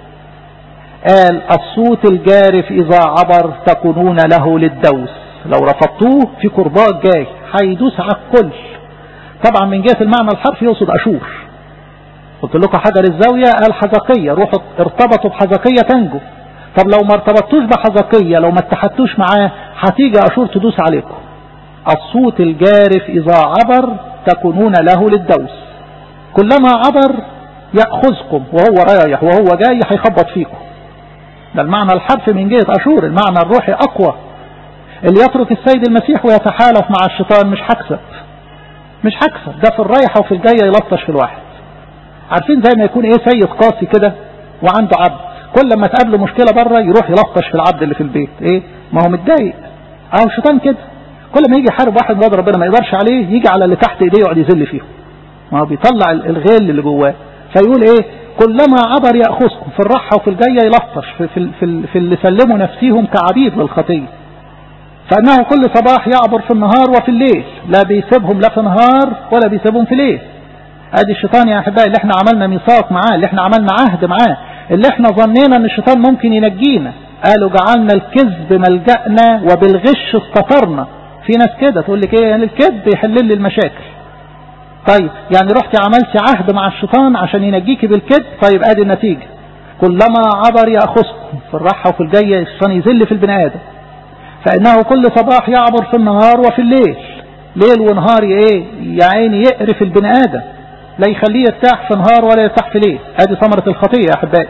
قال الصوت الجارف اذا عبر تكونون له للدوس. لو رفضتوه في كرباج جاي هيدوس على الكل. طبعا من جهة المعنى الحرفي يقصد أشور. قلت لكم حجر الزاوية قال حزقية، روحوا ارتبطوا بحزقية تنجو. طب لو ما ارتبطتوش بحزقية، لو ما اتحدتوش معاه، هتيجي أشور تدوس عليكم. الصوت الجارف إذا عبر تكونون له للدوس. كلما عبر يأخذكم، وهو رايح وهو جاي هيخبط فيكم. ده المعنى الحرفي من جهة أشور. المعنى الروحي أقوى. اللي يترك السيد المسيح ويتحالف مع الشيطان مش هكسب، مش هكسب. ده في الرايحة وفي الجاية يلطش في الواحد. عارفين زي ما يكون ايه؟ سيد قاسي كده وعنده عبد، كل ما تقابله مشكلة بره يروح يلطش في العبد اللي في البيت. ايه؟ ما هو متضايق. اهو الشيطان كده، كل ما يجي يحارب واحد ولاد ربنا ما يقدرش عليه، يجي على اللي تحت ايديه يقعد يذل فيهم. ما هو بيطلع الغل اللي جواه. فيقول ايه؟ كلما عبر يأخذكم. في الراحة وفي الجاية يلطش في اللي سلموا نفسيهم كعبيد للخطية. فأنه كل صباح يعبر في النهار وفي الليل، لا بيسيبهم لا في نهار ولا بيسيبهم في ليل. ادي الشيطان يا احبائي اللي احنا عملنا ميثاق معاه، اللي احنا عملنا عهد معاه، اللي احنا ظنينا ان الشيطان ممكن ينجينا. قالوا جعلنا الكذب ملجأنا وبالغش استطرنا. في ناس كده تقول لك ايه؟ الكذب يحل لي المشاكل. طيب يعني رحتي عملتي عهد مع الشيطان عشان ينجيكي بالكذب. طيب ادي النتيجة، كلما عبر يأخذكم. في الراحة وفي الجاية الشيطان يذل في البني ادم. فإنه كل صباح يعبر في النهار وفي الليل. ليل ونهار ايه؟ يا عيني يقرف البني آدم، لا يخليه يرتاح في نهار ولا يرتاح في ليل. ادي ثمرة الخطية يا احبائي.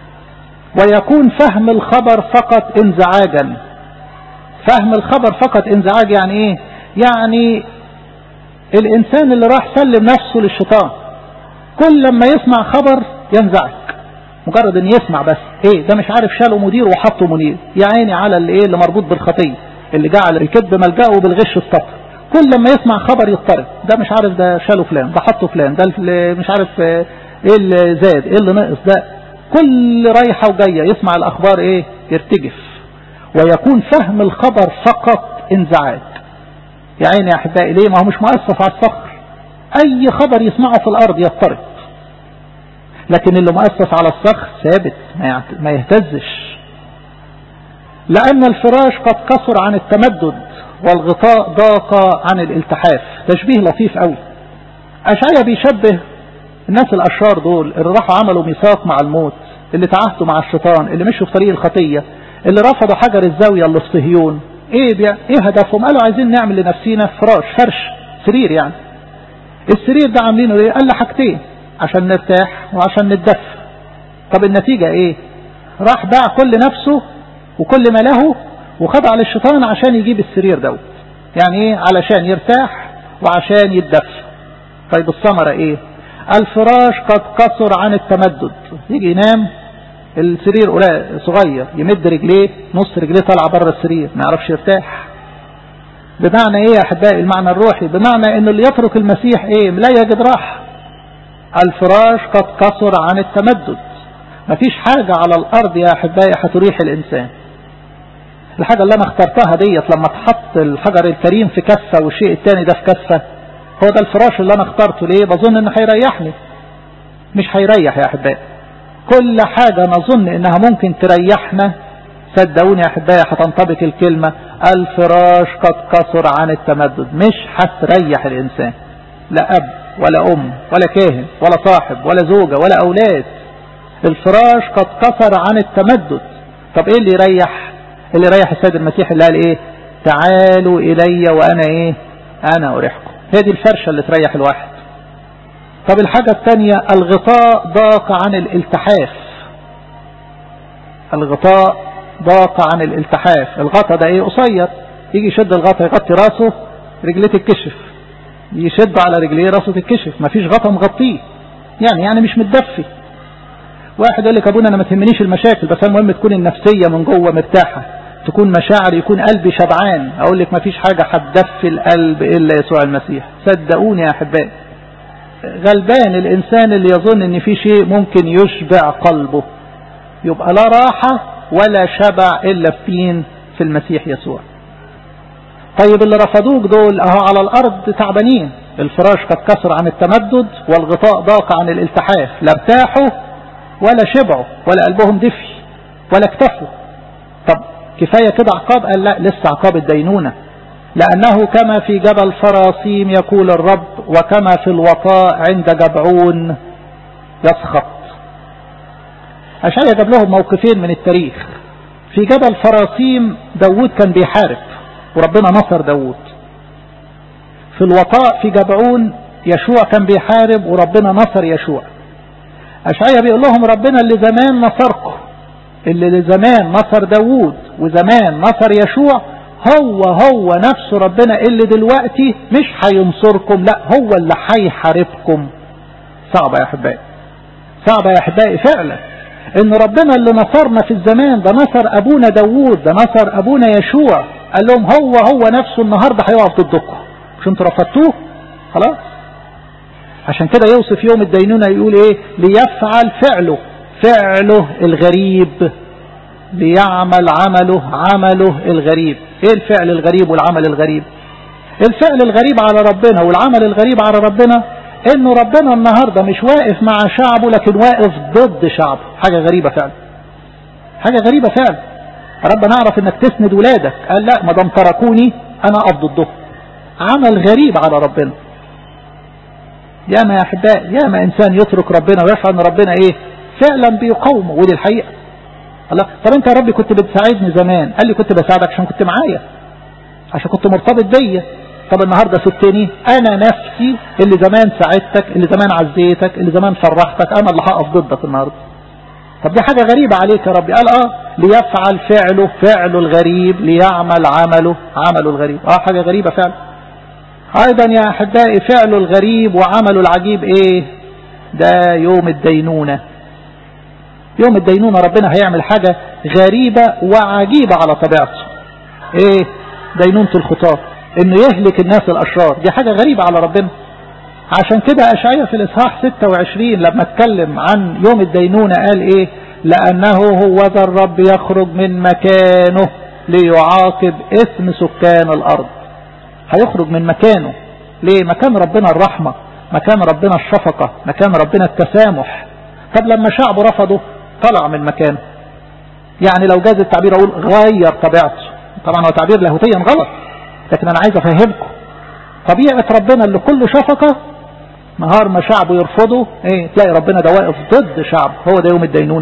ويكون فهم الخبر فقط انزعاجا. فهم الخبر فقط انزعاج يعني ايه؟ يعني الانسان اللي راح سلم نفسه للشيطان كل لما يسمع خبر ينزعج. مجرد ان يسمع بس ايه؟ ده مش عارف شاله مدير وحطه منير. يا عيني على اللي ايه؟ اللي مربوط بالخطية، اللي جعل الكذب ملجأه بالغش السطر. كل لما يسمع خبر يضطرب. ده مش عارف ده شاله فلان، ده حطه فلان، ده مش عارف ايه اللي زاد، ايه اللي نقص. ده كل رايحة وجاية يسمع الاخبار ايه؟ يرتجف. ويكون فهم الخبر فقط انزعاج. يا عيني يا احبائي ليه؟ ما هو مش مؤسس على الصخر. اي خبر يسمعه في الارض يضطرب، لكن اللي مؤسس على الصخر ثابت ما يهتزش. لأن الفراش قد كسر عن التمدد والغطاء ضاق عن الالتحاف. تشبيه لطيف قوي. أشعيا بيشبه الناس الأشرار دول اللي راحوا عملوا ميثاق مع الموت، اللي تعهدوا مع الشيطان، اللي مشوا في طريق الخطية، اللي رفضوا حجر الزاوية اللي في صهيون. ايه هدفهم؟ قالوا عايزين نعمل لنفسينا فراش، فرش، سرير يعني. السرير ده عاملينه ايه؟ قال حاجتين، عشان نرتاح وعشان نتدفى. طب النتيجة ايه؟ راح باع كل نفسه وكل ما له وخضع للشيطان عشان يجيب السرير دوت. يعني ايه؟ علشان يرتاح وعشان يتدفى. طيب الثمرة ايه؟ الفراش قد كسر عن التمدد. يجي ينام السرير صغير، يمد رجليه، نص رجليه طالعه بره السرير، ما يعرفش يرتاح. بمعنى ايه يا احبائي؟ المعنى الروحي بمعنى ان اللي يترك المسيح ايه؟ لا يجد راحة. الفراش قد كسر عن التمدد. مفيش حاجة على الارض يا احبائي هتريح الانسان. الحاجة اللي انا اخترتها ديت لما تحط الحجر الكريم في كفة والشيء التاني ده في كفة، هو ده الفراش اللي انا اخترته. ليه؟ بظن انه هيريحني. مش هيريح يا احبائي. كل حاجة نظن انها ممكن تريحنا، صدقوني يا احبائي هتنطبق الكلمة، الفراش قد كسر عن التمدد. مش هتريح الإنسان، لا أب ولا أم ولا كاهن ولا صاحب ولا زوجة ولا أولاد. الفراش قد كسر عن التمدد. طب إيه اللي يريح؟ اللي يريح السيد المسيح اللي قال إيه؟ تعالوا إلي وأنا إيه؟ أنا أريحكم. هي دي الفرشة اللي تريح الواحد. طب الحاجة الثانية، الغطاء ضاق عن الالتحاف. الغطاء ضاق عن الالتحاف. الغطاء ده ايه؟ قصير، يجي يشد الغطاء يغطي راسه رجليه تتكشف، يشد على رجليه راسه تتكشف، مفيش غطاء مغطيه، يعني مش متدفي. واحد يقول لك ابونا انا ما تهمنيش المشاكل، بس المهم تكون النفسية من جوه مرتاحة، تكون مشاعر، يكون قلبي شبعان. اقول لك مفيش حاجة هتدفي القلب الا يسوع المسيح. صدقوني يا احبائي، غلبان الإنسان اللي يظن ان في شيء ممكن يشبع قلبه، يبقى لا راحة ولا شبع إلا في المسيح يسوع. طيب اللي رفضوك دول اهو على الأرض تعبانين، الفراش قد كسر عن التمدد والغطاء ضاق عن الالتحاف، لا ارتاحوا ولا شبعوا ولا قلبهم دفي ولا اكتفوا. طب كفاية كده عقاب؟ قال لا، لسه عقاب الدينونة. لأنه كما في جبل فراسيم يقول الرب، وكما في الوطاء عند جبعون يسخط. أشعيا جاب لهم موقفين من التاريخ. في جبل فراسيم داود كان بيحارب وربنا نصر داود. في الوطاء في جبعون يشوع كان بيحارب وربنا نصر يشوع. أشعيا بيقول لهم ربنا اللي زمان نصركم، اللي زمان نصر داود وزمان نصر يشوع، هو نفسه ربنا اللي دلوقتي مش هينصركم، لا هو اللي هيحاربكم. صعبة يا احبائي، صعبة يا احبائي فعلا، ان ربنا اللي نصرنا في الزمان ده نصر ابونا داوود، ده نصر ابونا يشوع، قال لهم هو نفسه النهارده هيقف ضدكم، مش انتوا رفضتوه؟ خلاص. عشان كده يوصف يوم الدينونة يقول ايه؟ ليفعل فعله الغريب، ليعمل عمله الغريب. ايه الفعل الغريب والعمل الغريب؟ الفعل الغريب على ربنا والعمل الغريب على ربنا انه ربنا النهاردة مش واقف مع شعبه، لكن واقف ضد شعبه. حاجة غريبة فعلا، حاجة غريبة فعلا. رب نعرف انك تسند ولادك، قال لا، ما دام تركوني انا اقف ضدهم. عمل غريب على ربنا. ياما يا احبائي، ياما انسان يترك ربنا ويفعل ان ربنا ايه؟ فعلا بيقاومه، ودي الحقيقة. الله، طب انت يا ربي كنت بتساعدني زمان. قال لي كنت بساعدك عشان كنت معايا، عشان كنت مرتبط بيا. طب النهاردة سبتني، انا نفسي اللي زمان ساعدتك، اللي زمان عزيتك، اللي زمان فرحتك، انا اللي هقف ضدك النهاردة. طب دي حاجة غريبة عليك يا ربي. قال ليفعل فعله الغريب، ليعمل عمله الغريب. حاجة غريبة فعلا. ايضا يا احبائي فعله الغريب وعمله العجيب ايه؟ ده يوم الدينونة. يوم الدينونة ربنا هيعمل حاجة غريبة وعجيبة على طبيعته. ايه؟ دينونة الخطاة، انه يهلك الناس الاشرار. دي حاجة غريبة على ربنا. عشان كده اشعيا في الاصحاح 26 لما اتكلم عن يوم الدينونة قال ايه؟ لانه هو ذا الرب يخرج من مكانه ليعاقب اثم سكان الارض. هيخرج من مكانه. ليه؟ مكان ربنا الرحمة، مكان ربنا الشفقة، مكان ربنا التسامح. طب لما شعبه رفضه طلع من مكانه. يعني لو جاز التعبير اقول غير طبيعته. طبعا هو تعبير لاهوتيا غلط، لكن انا عايز افهمكم طبيعة ربنا اللي كله شفقة. نهار ما شعبه يرفضه ايه؟ تلاقي ربنا ده واقف ضد شعبه. هو ده يوم الدينون.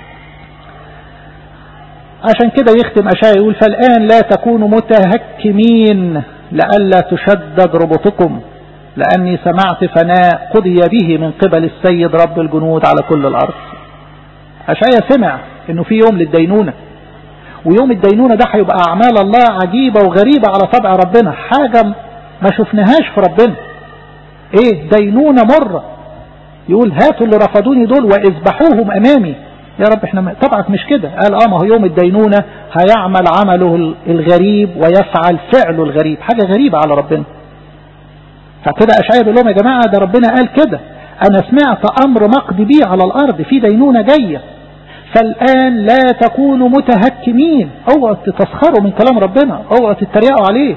عشان كده يختم اشعيا يقول فالآن لا تكونوا متهكمين لئلا تشدد ربطكم، لأني سمعت فناء قضي به من قبل السيد رب الجنود على كل الأرض. أشعيا سمع إنه في يوم للدينونة، ويوم الدينونة ده هيبقى أعمال الله عجيبة وغريبة على طبع ربنا، حاجة ما شفناهاش في ربنا. إيه؟ دينونة مرة. يقول هاتوا اللي رفضوني دول واذبحوهم أمامي. يا رب احنا طبعك مش كده. قال ما هو يوم الدينونة هيعمل عمله الغريب ويفعل فعله الغريب. حاجة غريبة على ربنا. فكده أشعيا بيقول لهم يا جماعة ده ربنا قال كده، أنا سمعت أمر مقضي بيه على الأرض، في دينونة جاية. فالآن لا تكونوا متهكمين. اوعوا تتسخروا من كلام ربنا، اوعوا تتريقوا عليه.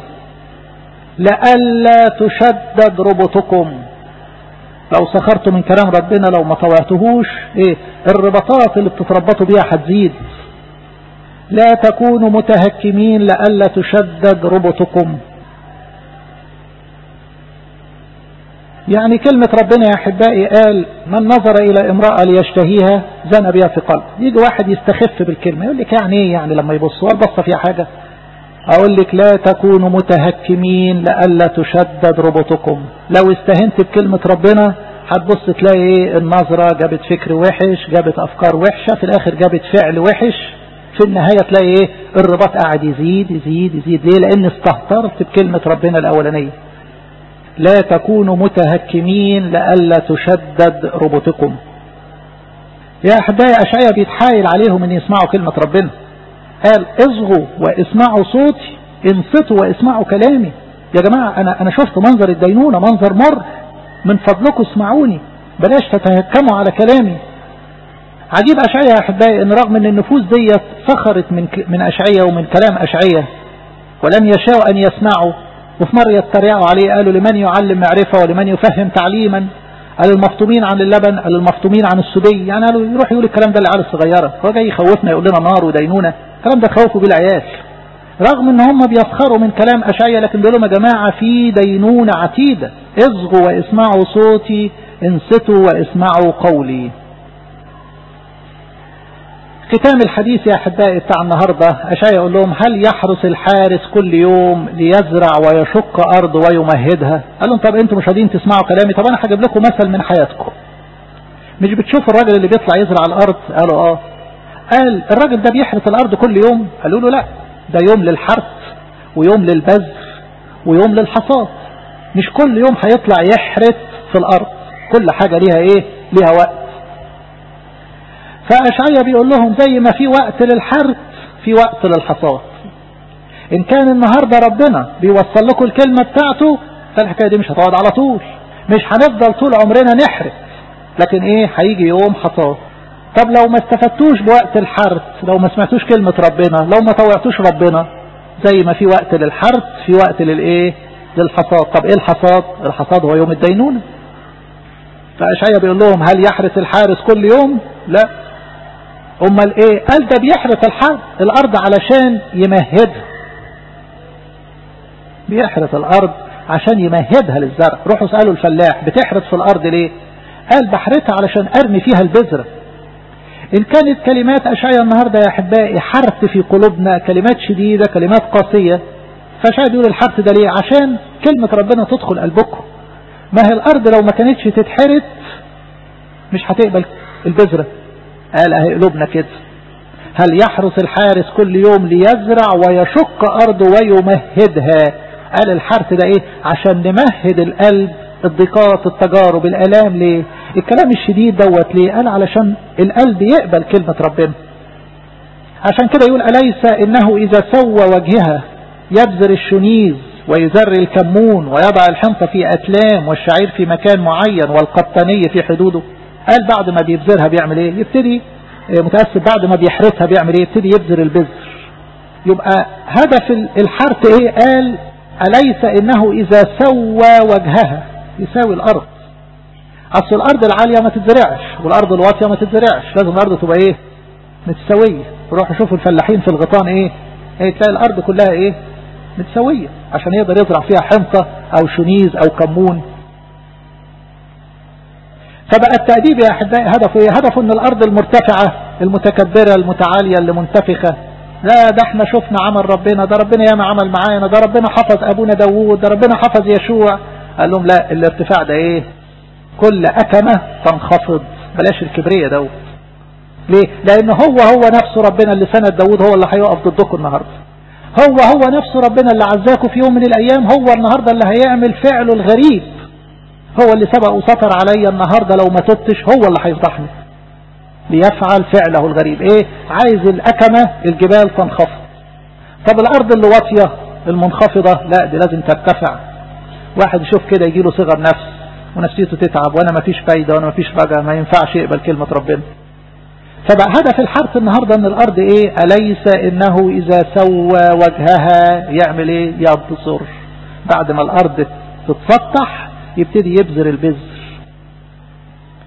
لئلا تشدد ربطكم. لو سخرتوا من كلام ربنا، لو ما طوعتهوش ايه؟ الرباطات اللي بتتربطوا بيها هتزيد. لا تكونوا متهكمين لئلا تشدد ربطكم. يعني كلمة ربنا يا أحبائي قال من نظر إلى امرأة ليشتهيها زنى بها في قلب. يجي واحد يستخف بالكلمة يقول لك يعني إيه يعني لما يبص والبصة فيها حاجة؟ أقول لك لا تكونوا متهكمين لئلا تشدد ربطكم. لو استهنت بكلمة ربنا هتبص تلاقي إيه؟ النظرة جابت فكر وحش، جابت أفكار وحشة، في الآخر جابت فعل وحش، في النهاية تلاقي إيه؟ الرباط قاعد يزيد يزيد يزيد. ليه؟ لأن استهترت بكلمة ربنا الأولانية. لا تكونوا متهكمين لئلا تشدد ربطكم. يا أحبائي أشعياء بيتحايل عليهم أن يسمعوا كلمة ربنا. قال اصغوا واسمعوا صوتي، انصتوا واسمعوا كلامي. يا جماعة أنا شفت منظر الدينونة، منظر مر، من فضلكم اسمعوني، بلاش تتهكموا على كلامي. عجيب أشعياء يا أحبائي أن رغم أن النفوس دي سخرت من أشعياء ومن كلام أشعياء ولم يشاءوا أن يسمعوا، وفي مرة يتريقوا عليه قالوا لمن يعلم معرفة ولمن يفهم تعليما، قال المفطومين عن اللبن، قال المفطومين عن السدي. يعني قالوا يروح يقول الكلام ده للعيال الصغيرة، هو جاي يخوفنا يقول لنا نار ودينونة، الكلام ده خوفوا بيه العيال. رغم ان هم بيسخروا من كلام أشعياء لكن بيقولوا يا جماعة في دينونة عتيدة، اصغوا واسمعوا صوتي، انصتوا واسمعوا قولي. ختام الحديث يا أحبائي بتاع النهاردة أشعياء يقول لهم هل يحرس الحارس كل يوم ليزرع ويشق أرض ويمهدها؟ قال لهم طب أنتم مش راضيين تسمعوا كلامي، طب أنا هجيب لكم مثل من حياتكم. مش بتشوفوا الراجل اللي بيطلع يزرع الأرض؟ قالوا قال الراجل ده بيحرس الأرض كل يوم؟ قالوا له لا، ده يوم للحرث ويوم للبذر ويوم للحصاد، مش كل يوم هيطلع يحرث في الأرض، كل حاجة ليها إيه؟ ليها وقت. فأشعياء بيقول لهم زي ما في وقت للحرث في وقت للحصاد. إن كان النهاردة ربنا بيوصل لكم الكلمة بتاعته فالحكاية دي مش هتقعد على طول، مش هنفضل طول عمرنا نحرث، لكن إيه؟ هيجي يوم حصاد. طب لو ما استفدتوش بوقت الحرث، لو ما سمعتوش كلمة ربنا، لو ما طوعتوش ربنا، زي ما في وقت للحرث في وقت للإيه؟ للحصاد. طب إيه الحصاد؟ الحصاد هو يوم الدينونة. فأشعياء بيقول لهم هل يحرث الحارس كل يوم؟ لا. امال ايه؟ قال ده بيحرث الارض علشان يمهدها، بيحرث الارض عشان يمهدها للزرع. روحوا اسالوا الفلاح بتحرث في الارض ليه؟ قال بحرثها علشان ارمي فيها البذره. ان كانت كلمات اشعياء النهارده يا احبائي حرث في قلوبنا، كلمات شديده، كلمات قاسيه، فاشعياء بيقول الحرث ده ليه؟ عشان كلمه ربنا تدخل قلبكم. ما هي الارض لو ما كانتش تتحرث مش هتقبل البذره. قال اهي قلوبنا كده. هل يحرس الحارس كل يوم ليزرع ويشق أرضه ويمهدها؟ قال الحرث ده ايه؟ عشان نمهد القلب، الضيقات، التجارب، الآلام. ليه الكلام الشديد دوت؟ ليه؟ قال علشان القلب يقبل كلمة ربنا. عشان كده يقول أليس إنه إذا سوى وجهها يبذر الشنيز ويزر الكمون ويضع الحنطة في أتلام والشعير في مكان معين والقطانية في حدوده. قال بعد ما بيبذرها بيعمل ايه؟ يبتدي متأسف بعد ما بيحرثها بيعمل ايه؟ يبتدي يبذر البذر. يبقى هدف الحرث ايه؟ قال أليس إنه إذا سوى وجهها، يساوي الأرض. أصل الأرض العالية ما تتزرعش والأرض الواطية ما تتزرعش، لازم الأرض تبقى ايه؟ متساوية. روحوا شوفوا الفلاحين في الغيطان ايه؟ تلاقي الأرض كلها ايه؟ متساوية عشان يقدر يزرع فيها حنطة أو شنيز أو كمون. فبقى التأديب يا أحبائي هدفه ايه؟ هدفه ان الأرض المرتفعة المتكبرة المتعالية اللي منتفخة، لا ده احنا شفنا عمل ربنا، ده ربنا ياما عمل معانا، ده ربنا حفظ أبونا داوود، ده ربنا حفظ يشوع. قال لهم لا، الارتفاع ده ايه؟ كل أكمة تنخفض، بلاش الكبرية دوت. ليه؟ لأن هو نفسه ربنا اللي سند داوود هو اللي هيقف ضدكم النهاردة. هو نفسه ربنا اللي عزاكم في يوم من الأيام هو النهاردة اللي هيعمل فعله الغريب. هو اللي سبق وسطر عليا النهاردة لو ما تبتش هو اللي هيفضحني ليفعل فعله الغريب. ايه؟ عايز الأكمة الجبال تنخفض. طب الأرض اللي واطية المنخفضة لا، دي لازم ترتفع. واحد يشوف كده يجيله صغر نفس ونفسيته تتعب، وانا ما فيش فايدة وانا ما فيش رجاء، ما ينفعش يقبل كلمة ربنا. فبقى هدف الحرث النهاردة ان الأرض ايه؟ أليس إنه إذا سوى وجهها يعمل ايه؟ يبذر. بعد ما الأرض تتسطح يبتدي يبذر البذر.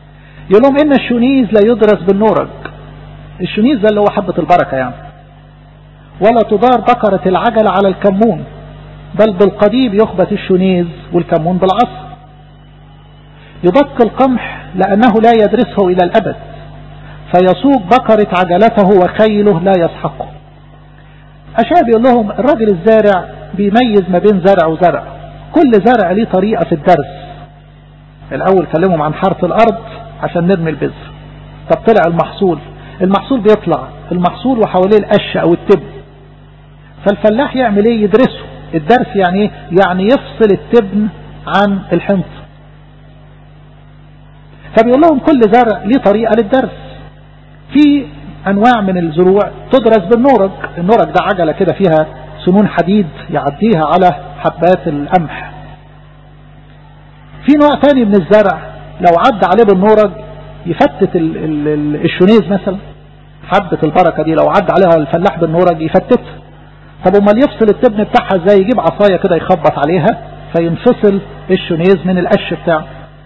يقول لهم إن الشنيز لا يدرس بالنورج. الشنيز ده اللي هو حبة البركة يعني. ولا تدار بقرة العجلة على الكمون، بل بالقضيب يخبط الشنيز والكمون بالعصا. يدق القمح لأنه لا يدرسه إلى الأبد، فيسوق بقرة عجلته وخيله لا يسحقه. أشعياء بيقول لهم الراجل الزارع بيميز ما بين زرع وزرع، كل زرع ليه طريقة في الدرس. الأول كلمهم عن حرث الأرض عشان نرمي البذر، طب طلع المحصول بيطلع المحصول وحواليه القش أو التب، فالفلاح يعمل ايه؟ يدرسه. الدرس يعني ايه؟ يعني يفصل التبن عن الحنط. فبيقول لهم كل زرع ليه طريقة للدرس. في انواع من الزروع تدرس بالنورج، النورج ده عجلة كده فيها سنون حديد يعديها على حبات القمح. في نوع تاني من الزرع لو عدى عليه بالنورج يفتت الشنيز مثلا، حبة البركة دي لو عدى عليها الفلاح بالنورج يفتتها. طب امال يفصل التبن بتاعها ازاي؟ يجيب عصاية كده يخبط عليها فينفصل الشنيز من القش بتاعه.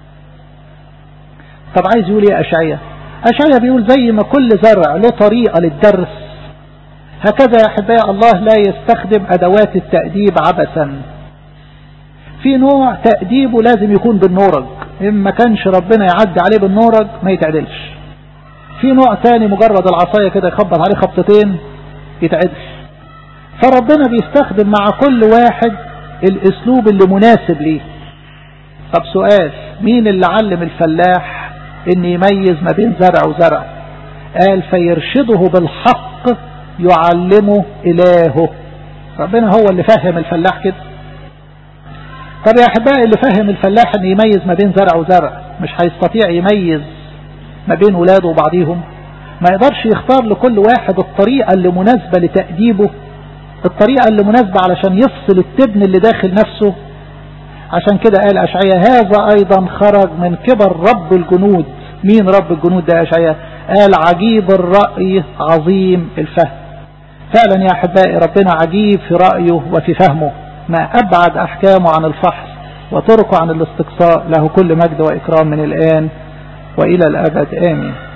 طب عايز يقول ايه أشعياء؟ أشعياء بيقول زي ما كل زرع له طريقة للدرس، هكذا يا أحبائي الله لا يستخدم أدوات التأديب عبثا. في نوع تأديبه لازم يكون بالنورج، إما كانش ربنا يعدي عليه بالنورج ما يتعدلش. في نوع تاني مجرد العصاية كده يخبط عليه خبطتين يتعدل. فربنا بيستخدم مع كل واحد الاسلوب اللي مناسب ليه. طب سؤال، مين اللي علم الفلاح ان يميز ما بين زرع وزرع؟ قال فيرشده بالحق يعلمه إلهه. ربنا هو اللي فهم الفلاح كده. طب يا أحبائي اللي فهم الفلاح ان يميز ما بين زرع وزرع مش هيستطيع يميز ما بين ولاده وبعضهم؟ ما يقدرش يختار لكل واحد الطريقة اللي مناسبة لتأديبه، الطريقة اللي مناسبة علشان يفصل التبن اللي داخل نفسه. عشان كده قال أشعياء هذا أيضا خرج من كبر رب الجنود. مين رب الجنود ده يا أشعياء؟ قال عجيب الرأي عظيم الفهم. فعلا يا أحبائي ربنا عجيب في رأيه وفي فهمه، ما أبعد أحكامه عن الفحص وطرقه عن الاستقصاء. له كل مجد وإكرام من الآن وإلى الأبد آمين.